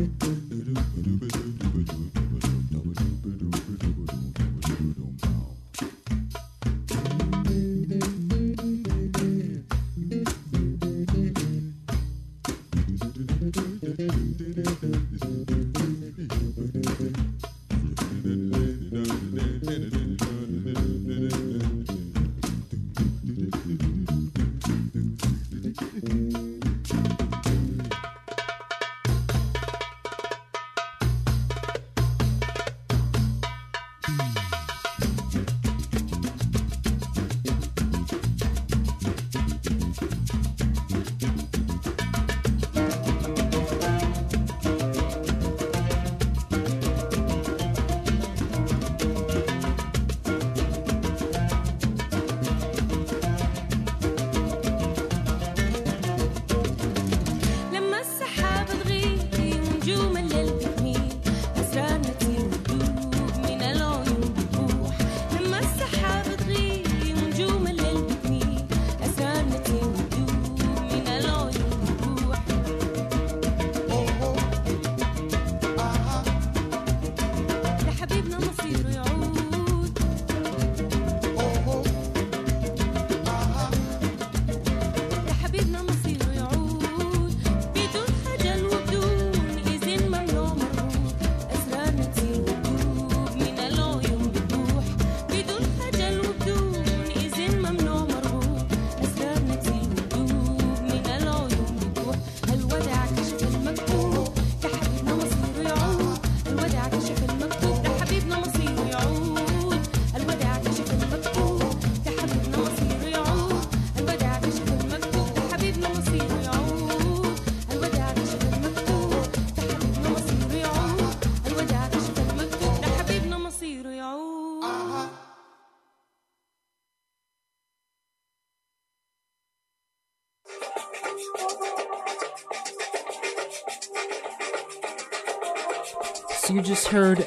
So you just heard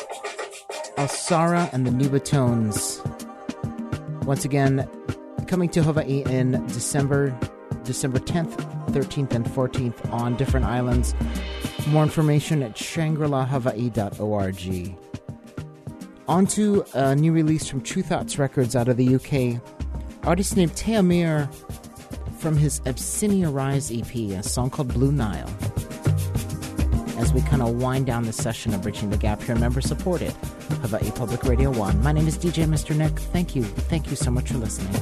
Alsara and the Nubatones. Once again, coming to Hawaii in December, December tenth, thirteenth, and fourteenth on different islands. More information at shangri la hawaii dot org. On to a new release from True Thoughts Records out of the U K. Artist named Teamir from his Abyssinia Rise E P, a song called Blue Nile. As we kind of wind down the session of Bridging the Gap here, member-supported Hawaii Public Radio one. My name is D J Mister Nick. Thank you. Thank you so much for listening.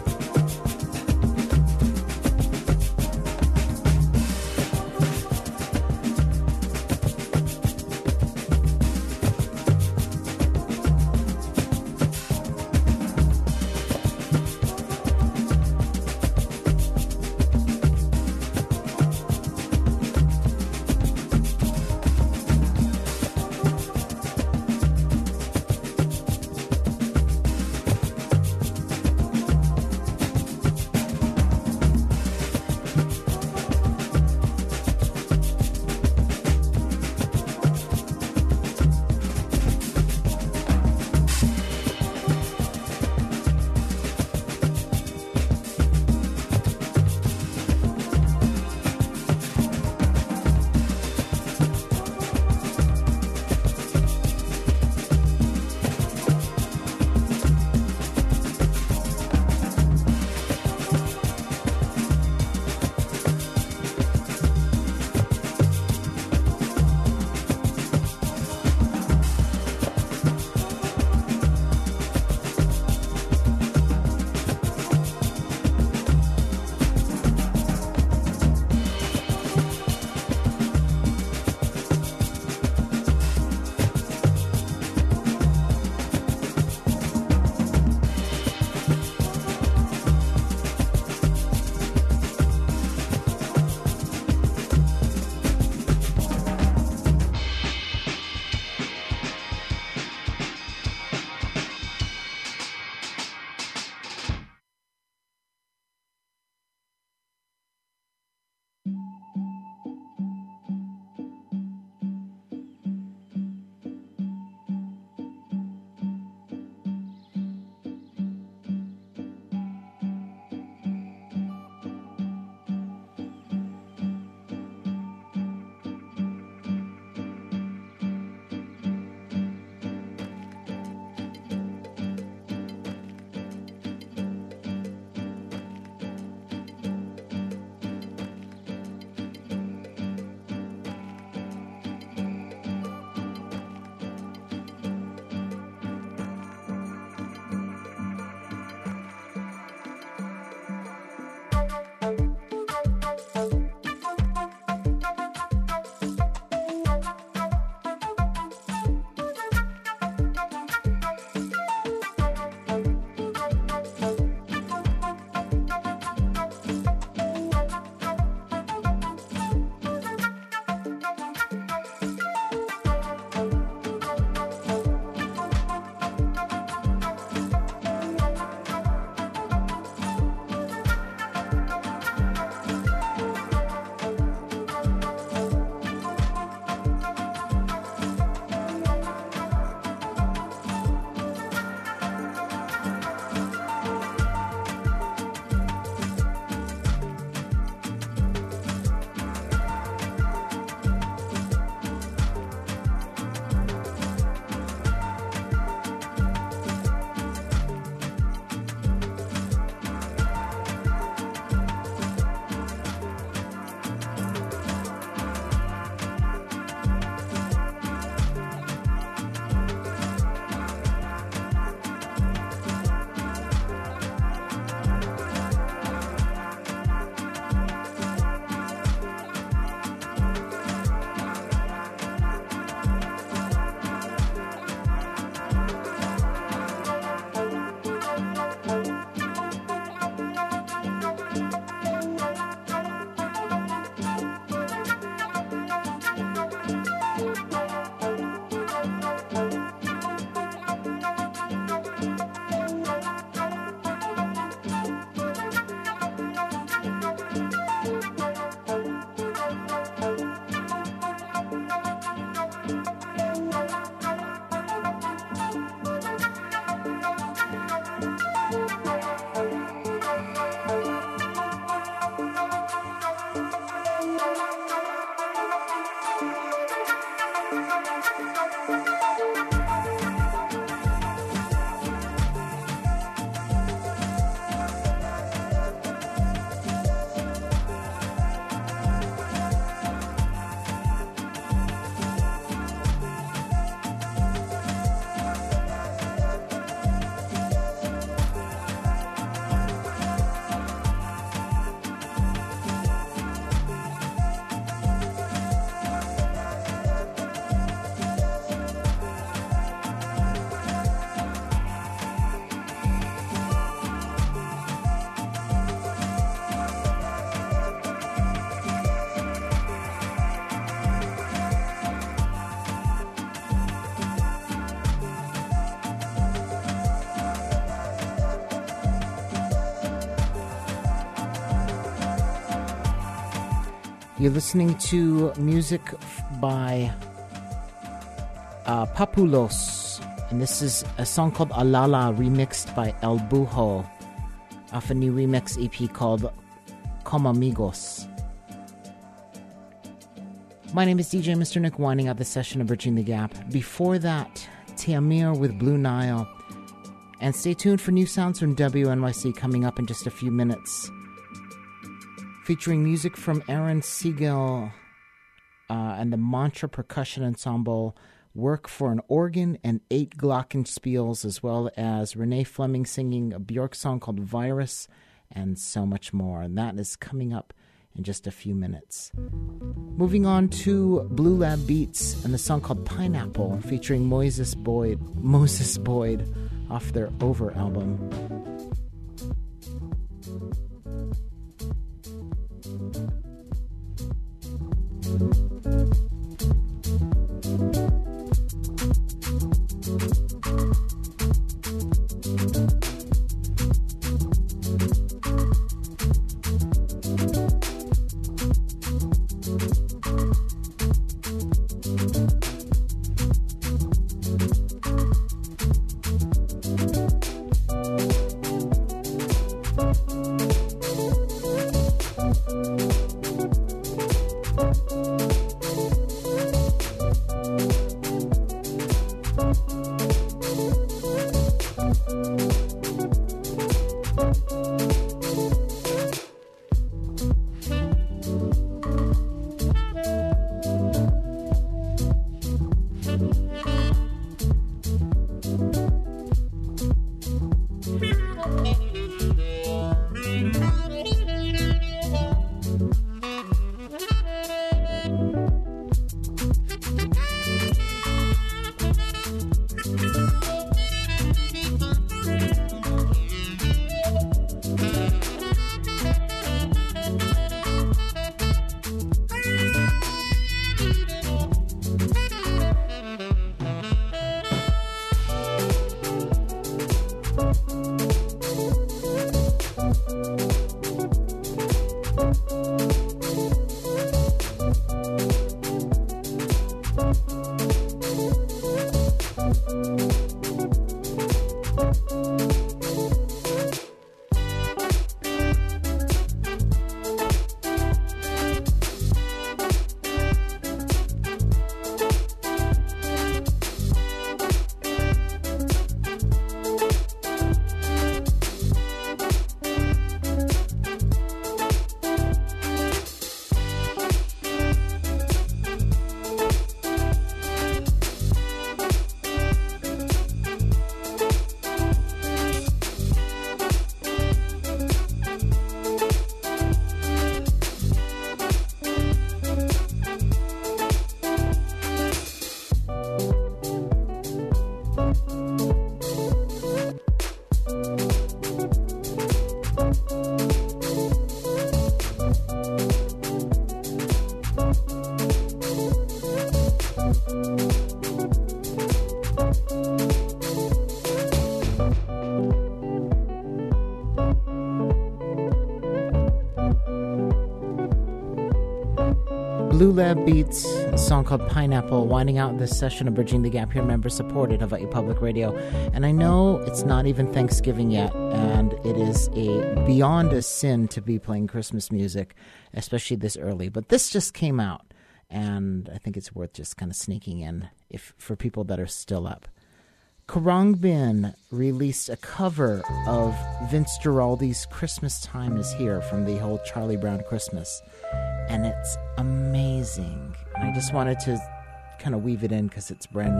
You're listening to music by uh, Papulos, and this is a song called Alala, remixed by El Bujo, off a new remix E P called Como Amigos. My name is D J Mister Nick, winding out the session of Bridging the Gap. Before that, Tiamir with Blue Nile. And stay tuned for new sounds from W N Y C coming up in just a few minutes, featuring music from Aaron Siegel uh, and the Mantra Percussion Ensemble, work for an organ and eight glockenspiels, as well as Renee Fleming singing a Bjork song called Virus, and so much more. And that is coming up in just a few minutes. Moving on to Blue Lab Beats and the song called Pineapple, featuring Moses Boyd, Moses Boyd off their Over album. Blue Lab Beats, a song called Pineapple, winding out this session of Bridging the Gap here, member-supported Hawaii Public Radio. And I know it's not even Thanksgiving yet, and it is a beyond a sin to be playing Christmas music, especially this early. But this just came out, and I think it's worth just kind of sneaking in if for people that are still up. Karangbin released a cover of Vince Giraldi's Christmas Time Is Here from the whole Charlie Brown Christmas. And it's amazing. And I just wanted to kind of weave it in because it's brand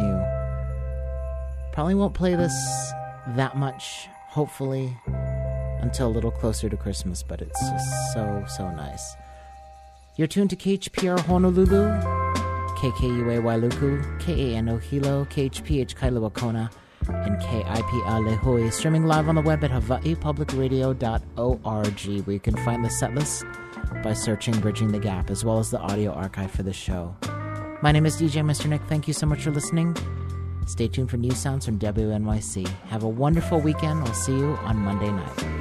new. Probably won't play this that much, hopefully, until a little closer to Christmas, but it's just so, so nice. You're tuned to K H P R Honolulu, K K U A Wailuku, K A N O Hilo, K H P H Kailua Kona, and K I P A Lehui, streaming live on the web at hawaii public radio dot org, where you can find the setlist by searching Bridging the Gap, as well as the audio archive for the show. My name is D J Mister Nick. Thank you so much for listening. Stay tuned for new sounds from W N Y C. Have a wonderful weekend. I'll see you on Monday night.